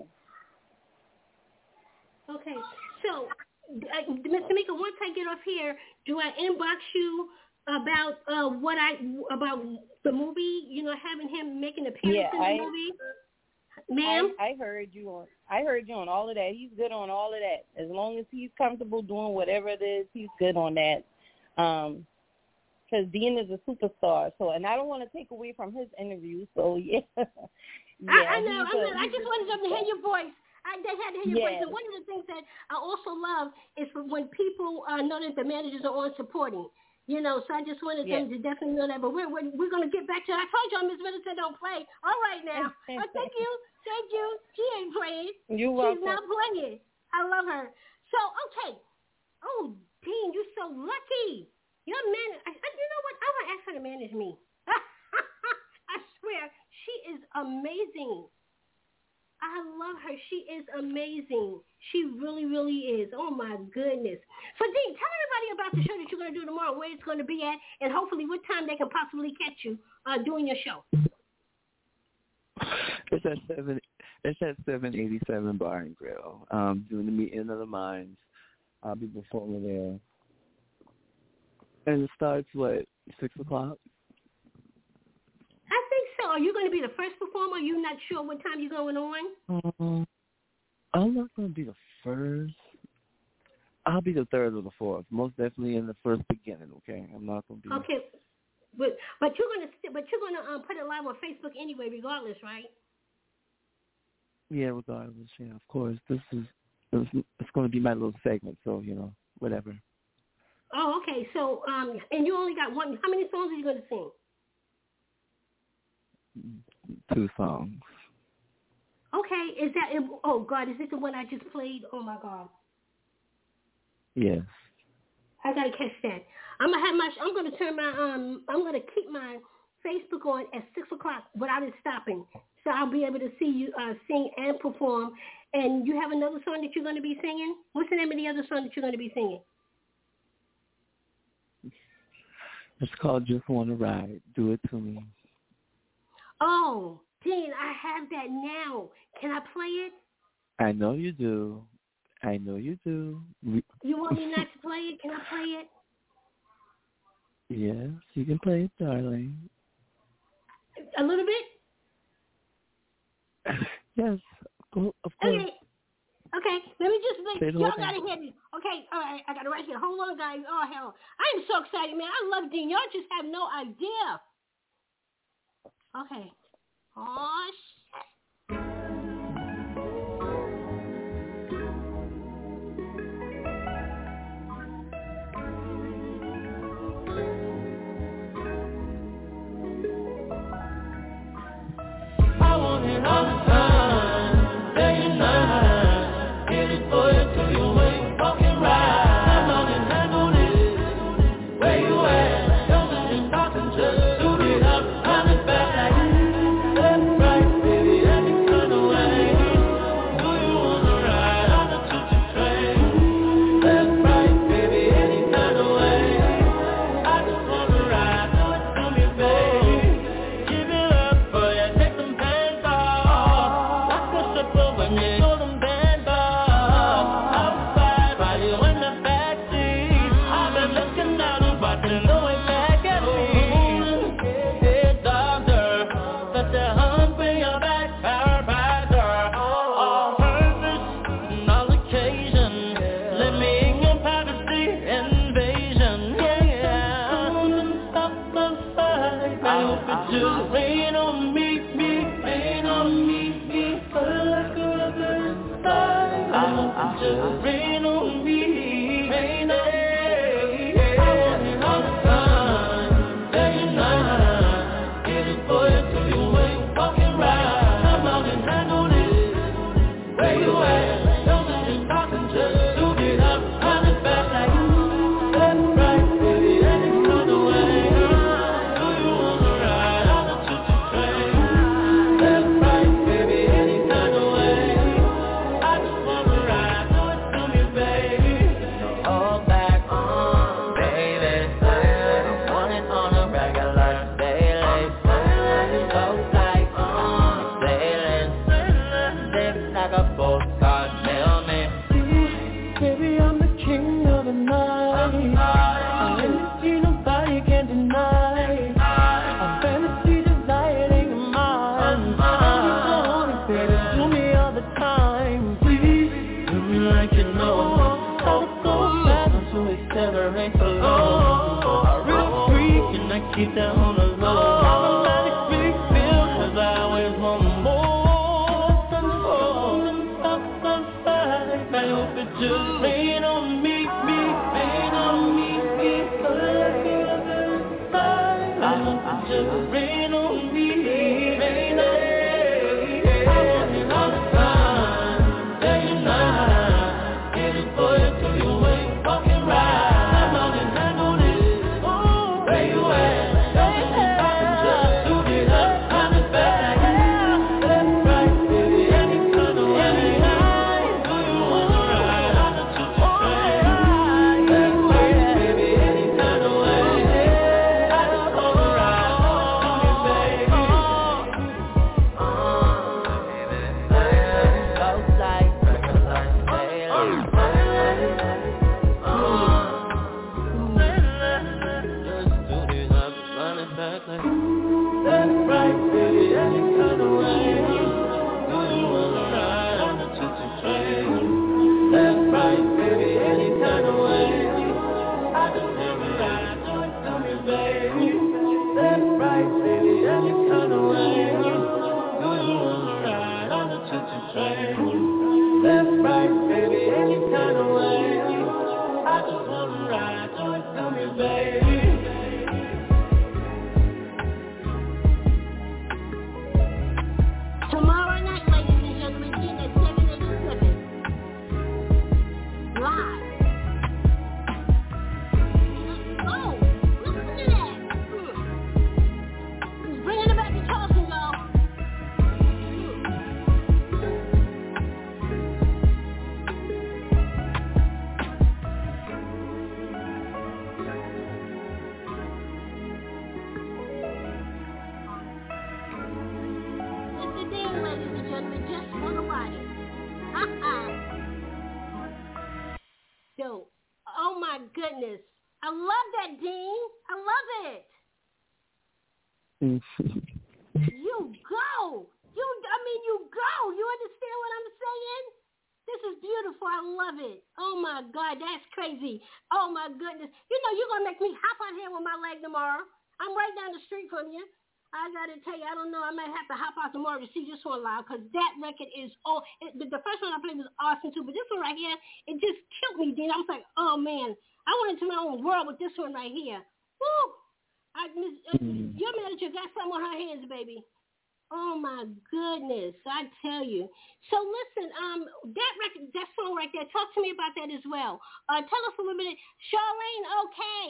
Okay, so Ms. Tamika, once I get off here, do I inbox you about about the movie? Having him make an appearance in the movie. Ma'am, I heard you on all of that. He's good on all of that. As long as he's comfortable doing whatever it is, he's good on that. Because Dean is a superstar. So, and I don't want to take away from his interview. So yeah. I know. I just wanted them to hear your voice. They had to hear your voice. And one of the things that I also love is when people know that the managers are on supporting. So I just wanted them to definitely know that. But we're going to get back to it. I told y'all Miss Middleton don't play. All right now. Thank you. She ain't playing. You're welcome. She's not playing. I love her. So, okay. Oh, Dean, you're so lucky. Your man, you know what? I want to ask her to manage me. I swear, she is amazing. I love her. She is amazing. She really, really is. Oh, my goodness. So, Dean, tell everybody about the show that you're going to do tomorrow, where it's going to be at, and hopefully what time they can possibly catch you doing your show. It's at 787 Bar and Grill. Doing the Meeting of the Minds. I'll be performing there. And it starts, 6 o'clock? I think so. Are you going to be the first performer? Or you not sure what time you're going on? I'm not going to be the first. I'll be the third or the fourth. Most definitely in the first beginning. Okay, I'm not gonna be. Okay, but you're gonna put it live on Facebook anyway, regardless, right? Yeah, regardless. Yeah, of course. It's gonna be my little segment. So whatever. Oh, okay. So and you only got one. How many songs are you gonna sing? 2 songs. Okay, is that? Oh God, is it the one I just played? Oh my God. Yes. I gotta catch that. I'm gonna keep my Facebook on at 6:00 without it stopping, so I'll be able to see you sing and perform. And you have another song that you're gonna be singing? What's the name of the other song that you're gonna be singing? It's called Just Wanna Ride. Do It To Me. Oh, Dean, I have that now. Can I play it? I know you do. You want me not to play it? Can I play it? Yes, you can play it, darling. A little bit? Yes, of course. Okay, let me just make y'all thing. gotta hear me. Okay, all right, I got it right here. Hold on, guys. Oh, hell. I am so excited, man. I love Dean. Y'all just have no idea. Okay. Oh, shit. I want it all the time, day and night. Get it for you till you ain't fucking right. I'm on and handle this. Where you at? Don't let me talking, just shoot it up, run it back like left, right, baby, any kind of way. Do you wanna ride on the choo-choo train? Left, right, baby, any kind of way. I just wanna ride, do it to me, baby. Give it up for you, take some bands off. Like a stripper when you throw them bands off. Outside, while you in the backseat. I've been looking out and watching the way back at me. Hey doctor, let that hump in your back, paralyzer. All purpose and all occasion. Let me in your privacy, invasion. Yeah. Come on and stop the fight. I hope it just rain on me, rain on me. Feel like a rubber inside. I hope it just rain on me, rain on me. I want it all the time, day and night. Get it for you till you ain't fucking right. Come on and handle this. Where you at? Don't let me talking, just shoot it up, run it back like left, right, baby, any kind of way. Do you wanna ride on the choo-choo train? Left, right, baby, any kind of way. I just wanna ride, do it to me, baby. All back on, baby. I want it on a regular, daily. goodness. I love that, Dean. I love it. You go. You go. You understand what I'm saying? This is beautiful. I love it. Oh, my God. That's crazy. Oh, my goodness. You know, you're going to make me hop out here with my leg tomorrow. I'm right down the street from you. I got to tell you, I don't know. I might have to hop out tomorrow to see this one live because that record is, the first one I played was awesome too, but this one right here, it just killed me, Dean. I was like, oh, man. I went into my own world with this one right here. Woo! Your manager got something on her hands, baby. Oh, my goodness. I tell you. So, listen, that record, that song right there, talk to me about that as well. Tell us a little bit. Charlene, okay.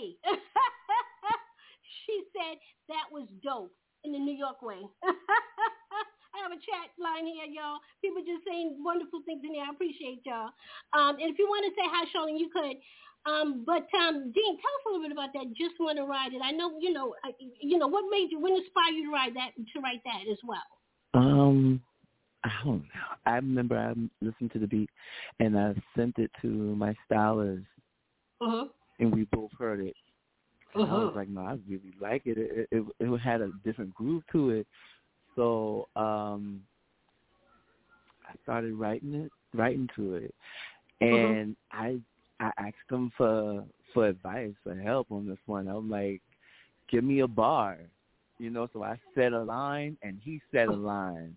She said that was dope in the New York way. I have a chat line here, y'all. People just saying wonderful things in there. I appreciate y'all. And if you want to say hi, Charlene, you could. But Dean, tell us a little bit about that. Just want to ride it. I know, what made you, what inspired you to write that as well? I don't know. I remember I listened to the beat and I sent it to my stylist, and we both heard it. And I was like, no, I really like it. It had a different groove to it. So I started writing to it, and I asked him for advice, for help on this one. I'm like, give me a bar, So I said a line, and he said a line,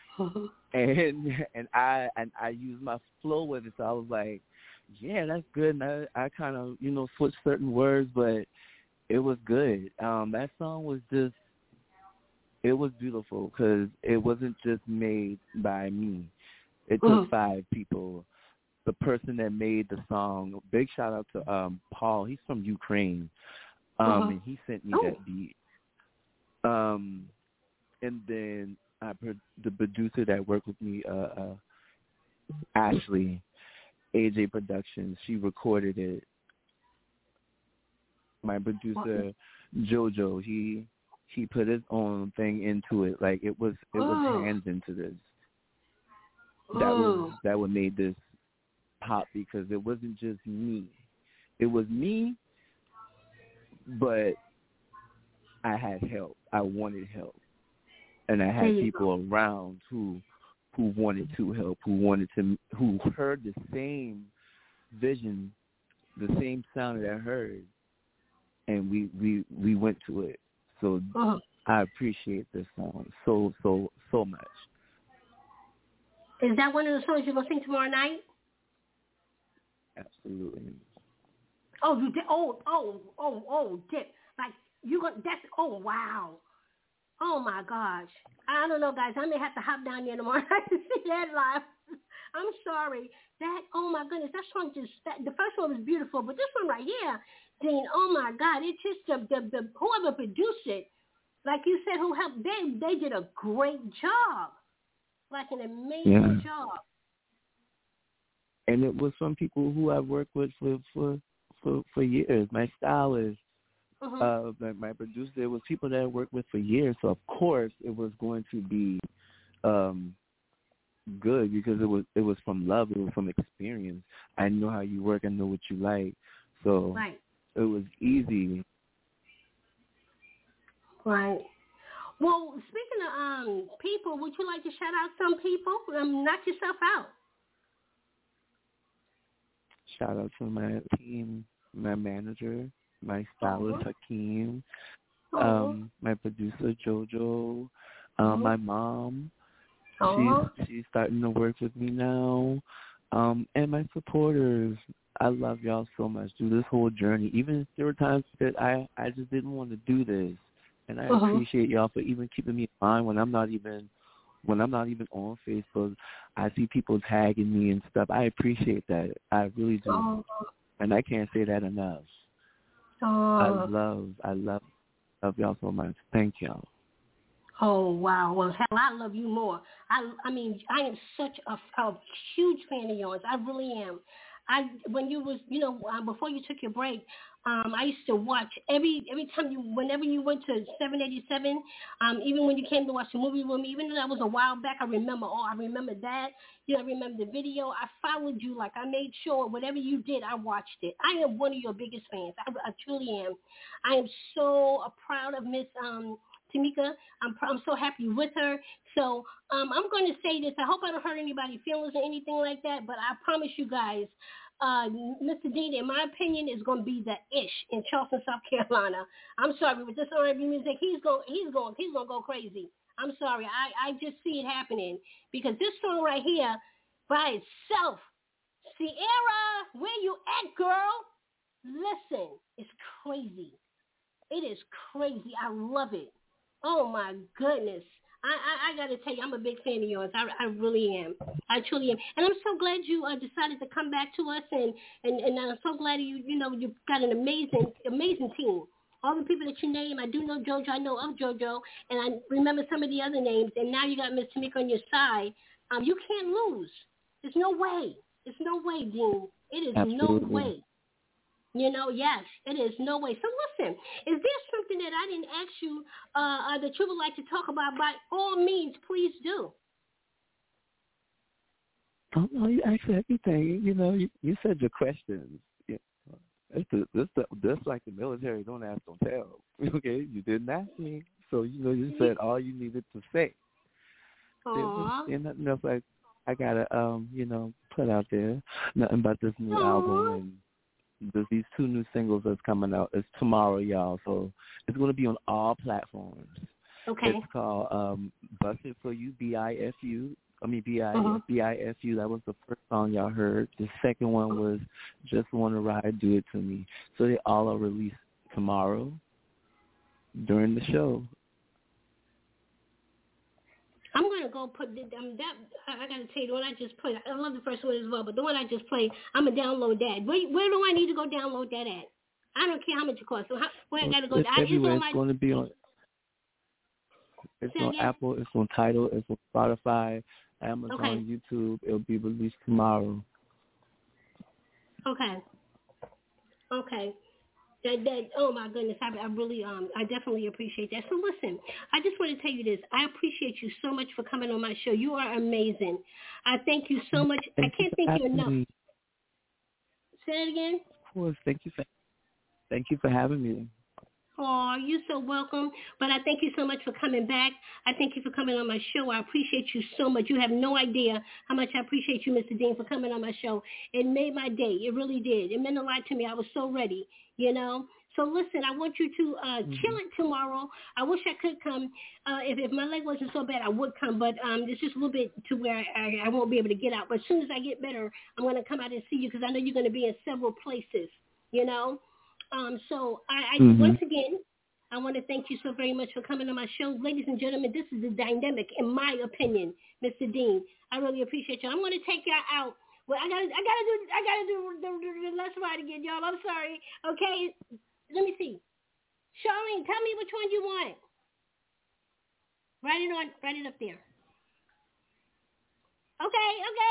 and I used my flow with it. So I was like, yeah, that's good. And I kind of switched certain words, but it was good. That song was just, it was beautiful because it wasn't just made by me. It took 5 people. The person that made the song, big shout out to Paul. He's from Ukraine, and he sent me that beat. And then the producer that worked with me, Ashley, AJ Productions, she recorded it. My producer, JoJo, he put his own thing into it. Like it was hands into this. That what made this pop, because it wasn't just me. It was me, but I had help. I wanted help, and I had people around who wanted to help, who heard the same vision, the same sound that I heard, and we went to it. So I appreciate this song so much. Is that one of the songs you're gonna sing tomorrow night? Absolutely. Oh, you did. Dick. Like you gonna? That's. Oh, wow. Oh my gosh. I don't know, guys. I may have to hop down there tomorrow night to see that live. I'm sorry. That. Oh my goodness. That song the first one was beautiful, but this one right here, Dean. Oh my God. It's just the whoever produced it, like you said, who helped. They did a great job. Like an amazing job. And it was from people who I've worked with for years. My stylist, my producer, it was people that I worked with for years. So of course it was going to be good because it was from love. It was from experience. I know how you work. I know what you like. So it was easy. Right. Well, speaking of people, would you like to shout out some people? Knock yourself out. Shout out to my team, my manager, my stylist, Hakeem, my producer, JoJo, my mom. She's starting to work with me now, and my supporters. I love y'all so much through this whole journey. Even if there were times that I just didn't want to do this, and I appreciate y'all for even keeping me in mind when I'm not even on Facebook. I see people tagging me and stuff. I appreciate that. I really do. And I can't say that enough. I love y'all so much. Thank y'all. Oh, wow. Well, hell, I love you more. I mean, I am such a huge fan of yours. I really am. when you was, before you took your break, I used to watch every time whenever you went to 787, even when you came to watch the movie with me, even though that was a while back, I remember that. I remember the video. I followed you, like I made sure whatever you did, I watched it. I am one of your biggest fans. I truly am. I am so proud of Miss Tamika. I'm so happy with her. So I'm going to say this. I hope I don't hurt anybody's feelings or anything like that, but I promise you guys, Mr. Dean, in my opinion, is going to be the ish in Charleston, South Carolina. I'm sorry, with this R&B music, he's going to go crazy. I'm sorry. I just see it happening because this song right here by itself, Sierra, where you at, girl? Listen, it's crazy. It is crazy. I love it. Oh my goodness. I got to tell you, I'm a big fan of yours. I really am. I truly am. And I'm so glad you decided to come back to us, and I'm so glad you've got an amazing team. All the people that you name, I do know JoJo. I know of JoJo, and I remember some of the other names. And now you got Miss Tamika on your side. You can't lose. There's no way. There's no way, Dean. It is Absolutely. no way. Yes, it is no way. So listen, is there something that I didn't ask you that you would like to talk about? By all means, please do. Oh no, you asked everything. You said your questions. Yeah. That's like the military. Don't ask, don't tell. Okay, you didn't ask me, so you said all you needed to say. There's nothing else I gotta put out there. Nothing but this new album and. There's these 2 new singles that's coming out. It's tomorrow, y'all. So it's going to be on all platforms. Okay. It's called Busted For You, B-I-F-U. B-I-F-U. That was the first song y'all heard. The second one was Just Wanna Ride, Do It To Me. So they all are released tomorrow during the show. I'm going to go put that. I got to tell you, the one I just played, I love the first one as well, but the one I just played, I'm going to download that. Where do I need to go download that at? I don't care how much it costs. So where I got to go? It's everywhere. It's going to be on. It's on Apple. It's on Tidal. It's on Spotify, Amazon, YouTube. It'll be released tomorrow. Okay. Oh my goodness, I really I definitely appreciate that. So listen, I just want to tell you this. I appreciate you so much for coming on my show. You are amazing. I thank you so much. I can't thank you enough. Say it again. Of course. Thank you for having me. Oh, you're so welcome. But I thank you so much for coming back. I thank you for coming on my show. I appreciate you so much. You have no idea how much I appreciate you, Mr. Dean, for coming on my show. It made my day. It really did. It meant a lot to me. I was so ready, So listen, I want you to kill it tomorrow. I wish I could come. If my leg wasn't so bad, I would come. But it's just a little bit to where I won't be able to get out. But as soon as I get better, I'm going to come out and see you because I know you're going to be in several places, So I once again, I want to thank you so very much for coming on my show. Ladies and gentlemen, this is the dynamic, in my opinion, Mr. Dean. I really appreciate you. I'm going to take y'all out. Well, I gotta do the Let's Ride again, y'all. I'm sorry. Okay, let me see. Charlene, tell me which one you want. Write it up there. Okay.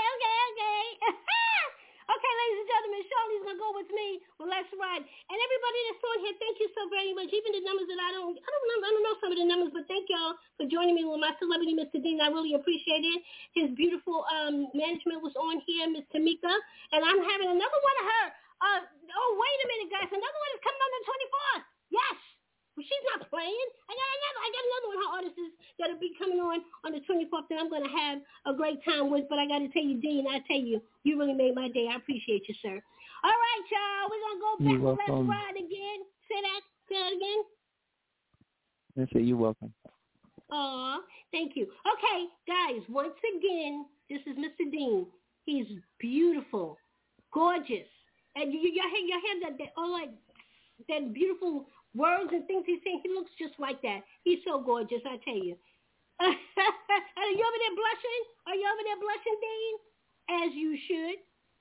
Okay, ladies and gentlemen, Charlene's gonna go with me. Well, Let's Ride. And everybody that's on here, thank you so very much. Even the numbers that I don't know some of the numbers, but thank y'all for joining me with my celebrity, Mr. Dean. I really appreciate it. His beautiful management was on here, Miss Tamika, and I'm having another one of her. Wait a minute, guys. Another one is coming on the 24th. Yes. Well, she's not playing. I got another one of her artists that'll be coming on the 24th that I'm going to have a great time with. But I got to tell you, Dean, you really made my day. I appreciate you, sir. All right, y'all. We're going to go back to Let's Ride again. Say that again. I say you're welcome. Aw, thank you. Okay, guys, once again, this is Mr. Dean. He's beautiful, gorgeous. And y'all hear that beautiful words and things he's saying. He looks just like that. He's so gorgeous, I tell you. Are you over there blushing? Are you over there blushing, Dean? As you should.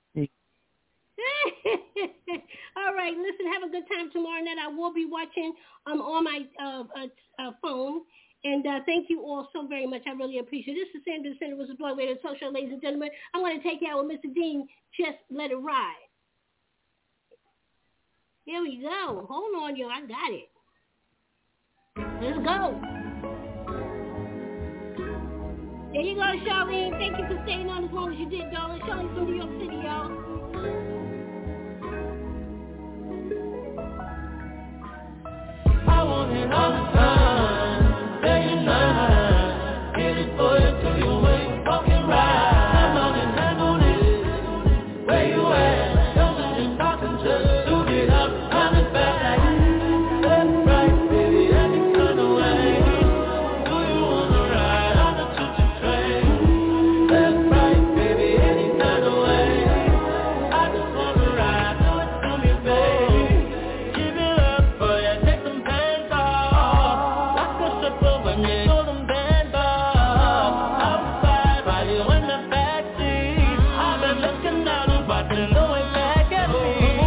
All right, listen, have a good time tomorrow night. I will be watching on my phone, And thank you all so very much. I really appreciate it. This is Sandra Center was a Broadway to talk show, ladies and gentlemen. I'm going to take you out with Mr. Dean. Just let it ride. Here we go. Hold on, y'all. I got it. Let's go. There you go, Charlene. Thank you for staying on as long as you did, darling. Charlene from New York City, y'all. I want it all the time, day and night. Get it for you till you ain't walking right. I'm on it, handle it. Where you at? Don't just talking, just suit it up, time it back. That's right, baby, any kind of way. Do you wanna ride on the choo-choo train? That's right, baby, any kind of way. I just wanna ride, do it to me, baby. Give it up for you, take some pants off. Like a stripper when you throw them bands off. Outside, while you in the backseat. I've been looking out and watching, going back at me.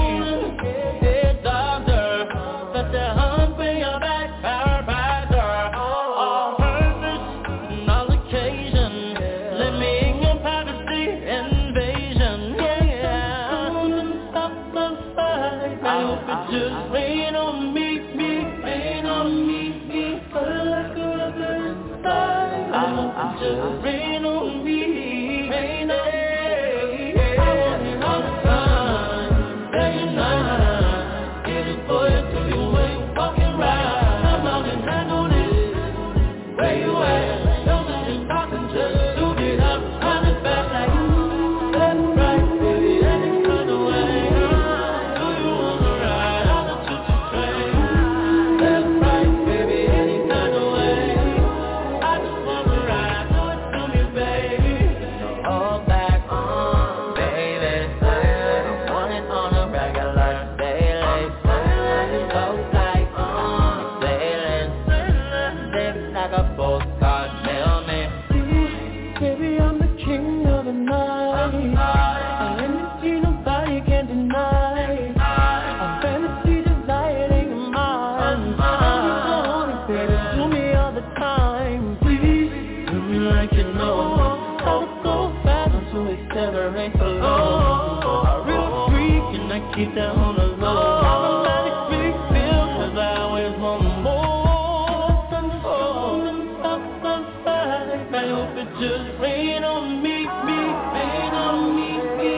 Hey, doctor, let the hump in your back, paralyzer. All purpose and all occasion. Let me in your privacy, invasion. Yeah. Come on and stop the fight. I hope it just rain on me, rain on me. Feel like a rubber inside. I hope it just rain on me, rain on me. I want it all the time, day and night. Get it for you till you ain't walking right. I'm out and handle it. Where you at? Don't just talking, just suit it up, turn it back like that's right, baby, any kind of way. Do you wanna ride on the choo-choo train? That's right, baby, any kind of way. I just wanna ride, do it to me, baby. So hold back on, baby. I want it on a regular, daily. So tight, sailing. Lips like a postcard, mail me. Baby, I'm the king of the night. An energy nobody can deny. A fantasy delighting in mind. I'm the baby, do me all the time. Please, do me like you know how to go fast until we separate for long. I real freak and I keep that on the low. Automatic big feel, 'cause I always want more. Thunderstorm, stop the fight. I hope it just rain on me, rain on me.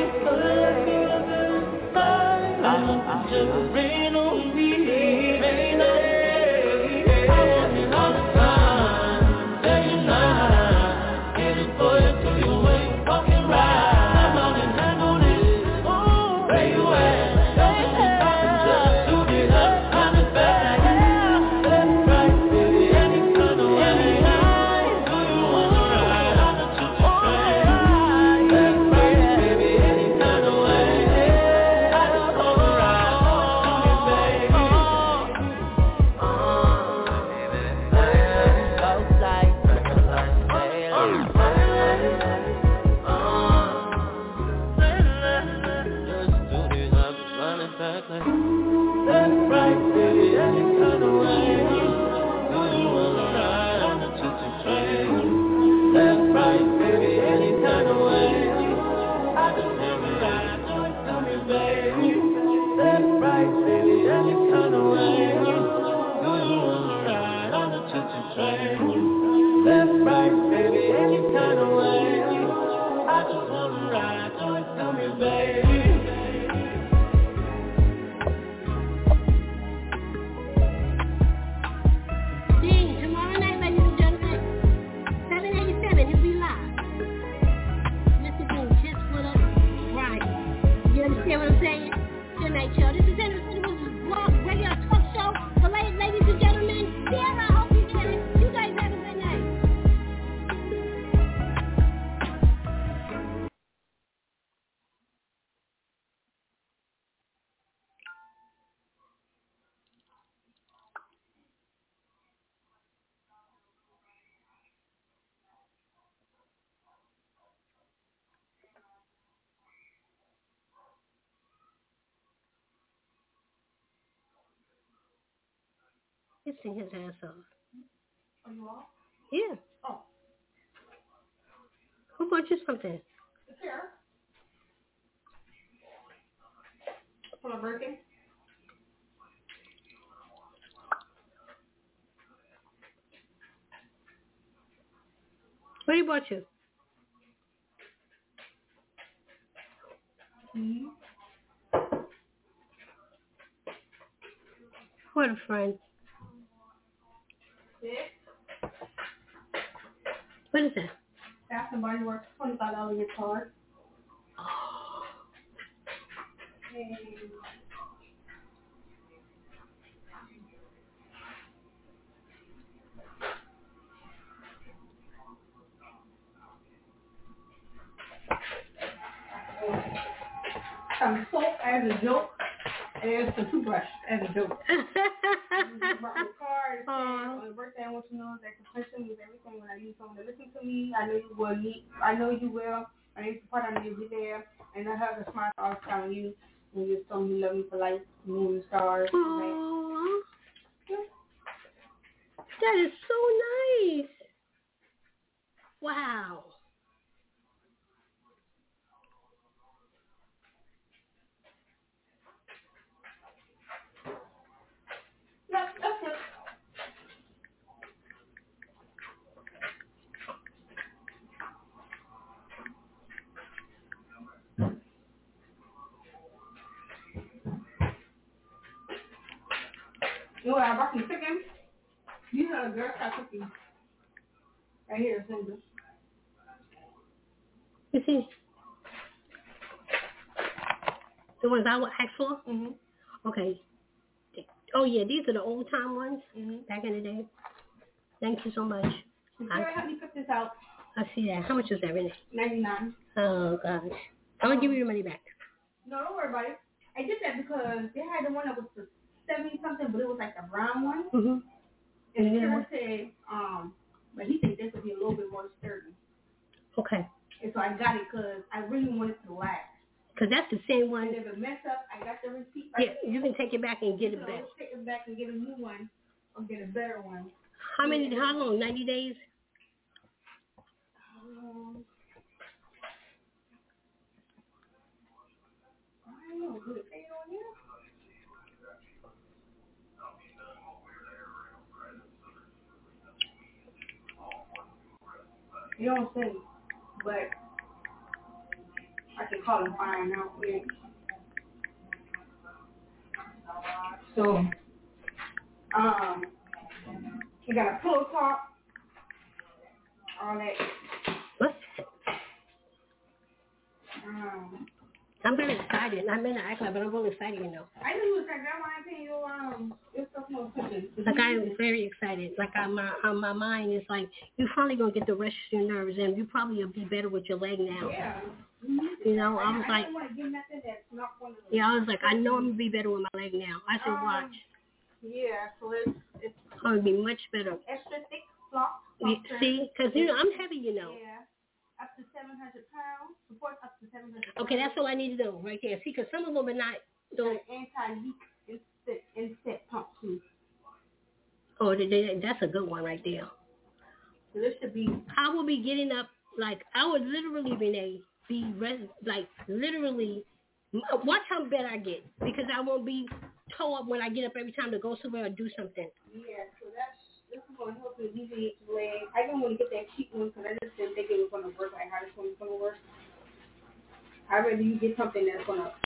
I hope it just rain on me, rain on me. I want it all the time, day and night. Get it for you till you ain't walking right. I'm out and handle it. Where you at? Don't just talking, just suit it up, turn it back. That's right, baby, any kind of way. Do you wanna ride on the choo-choo train? That's right, baby, any kind of way. I just wanna ride, do it to me, baby. Go flight, regular, daily. Just do this, I'm running back like that's right, baby, any kind of way. Do you wanna ride on the choo-choo train? That's right, baby, any kind of way. I just wanna ride, do it to me, baby. That's right, baby, any kind of way. Do you wanna ride on the choo-choo train? That's right, baby, any kind of way. I just wanna ride, do it to me, baby. Dean, tomorrow night, ladies and gentlemen, 787, he'll be live. Mr. Dean, just for the ride. You understand what I'm saying? Good night, y'all. This is Sandra Center was Blog Radio Talk Show. The ladies and gentlemen, Sarah, I hope you get it. You guys have a good night. He's sing his ass off. Are you all? Yeah. Oh. Who bought you something? It's here. For my birthday. What did he bought you? What a friend. What is that? Bath and Body Works, $25 gift card. Some soap as a joke, and some toothbrush as a joke. I brought my card, on your birthday, I want you to know that confession is everything. When I need someone to listen to me, I know you will. I know you will. I need support, I know you'll be there. And I have a smile always telling you when you're telling you love me for life, moon, stars. Aww. That is so nice. Wow. Yep, that's it. You know what, I brought some chicken. These are the Girl Scout cookies. Right here, Cindy. You see? The ones I would ask for? Mm-hmm. Okay. Oh, yeah, these are the old time ones Mm-hmm. back in the day. Thank you so much. Sarah, help me cook this out. I see that. How much is that, Renee? $99. Oh, gosh. I'm going to give you the money back. No, don't worry about it. I did that because they had the one that was for 70 something, but it was like the brown one. Mm-hmm. And Sarah said, but he thinks this would be a little bit more sturdy. Okay. And so I got it because I really wanted to last. Because that's the same one. And if it messed up, I got the receipt right Yeah, you can take it back and get it back. Take it back and get a new one or get a better one. How long? 90 days? I don't know. Did it say it on here? You don't say, but I can call and find out. Yeah. So, you got a pillow top, all that. What? I'm very excited. I may not act like, but I'm really excited, you know. I knew you was like that. Why I pay your stuff more cooking. Like, I'm very excited. Like, my mind is like, you're finally going to get the rest of your nerves, and you probably will be better with your leg now. Yeah. You know, I was like, I don't want to get nothing that's not one of those. yeah, I was like, I know I'm going to be better with my leg now. I said, watch. Yeah, so it's going to be much better. extra thick flock. See? Because, you know, I'm heavy, you know. Yeah. Up to 700 pounds. Support up to 700 pounds. Okay, that's all I need to know right there. See, because some of them are not. Don't. Anti-leak insect pump too. Oh, that's a good one right there. So this should be. I will be getting up, like, I would literally, Renee, literally, watch how better I get. Because I won't be toe up when I get up every time to go somewhere or do something. Yeah, so this is going to help you alleviate your leg. I didn't want to get that cheap one because I just didn't think it was going to work like how this one is going to work. I'd rather you get something that's going to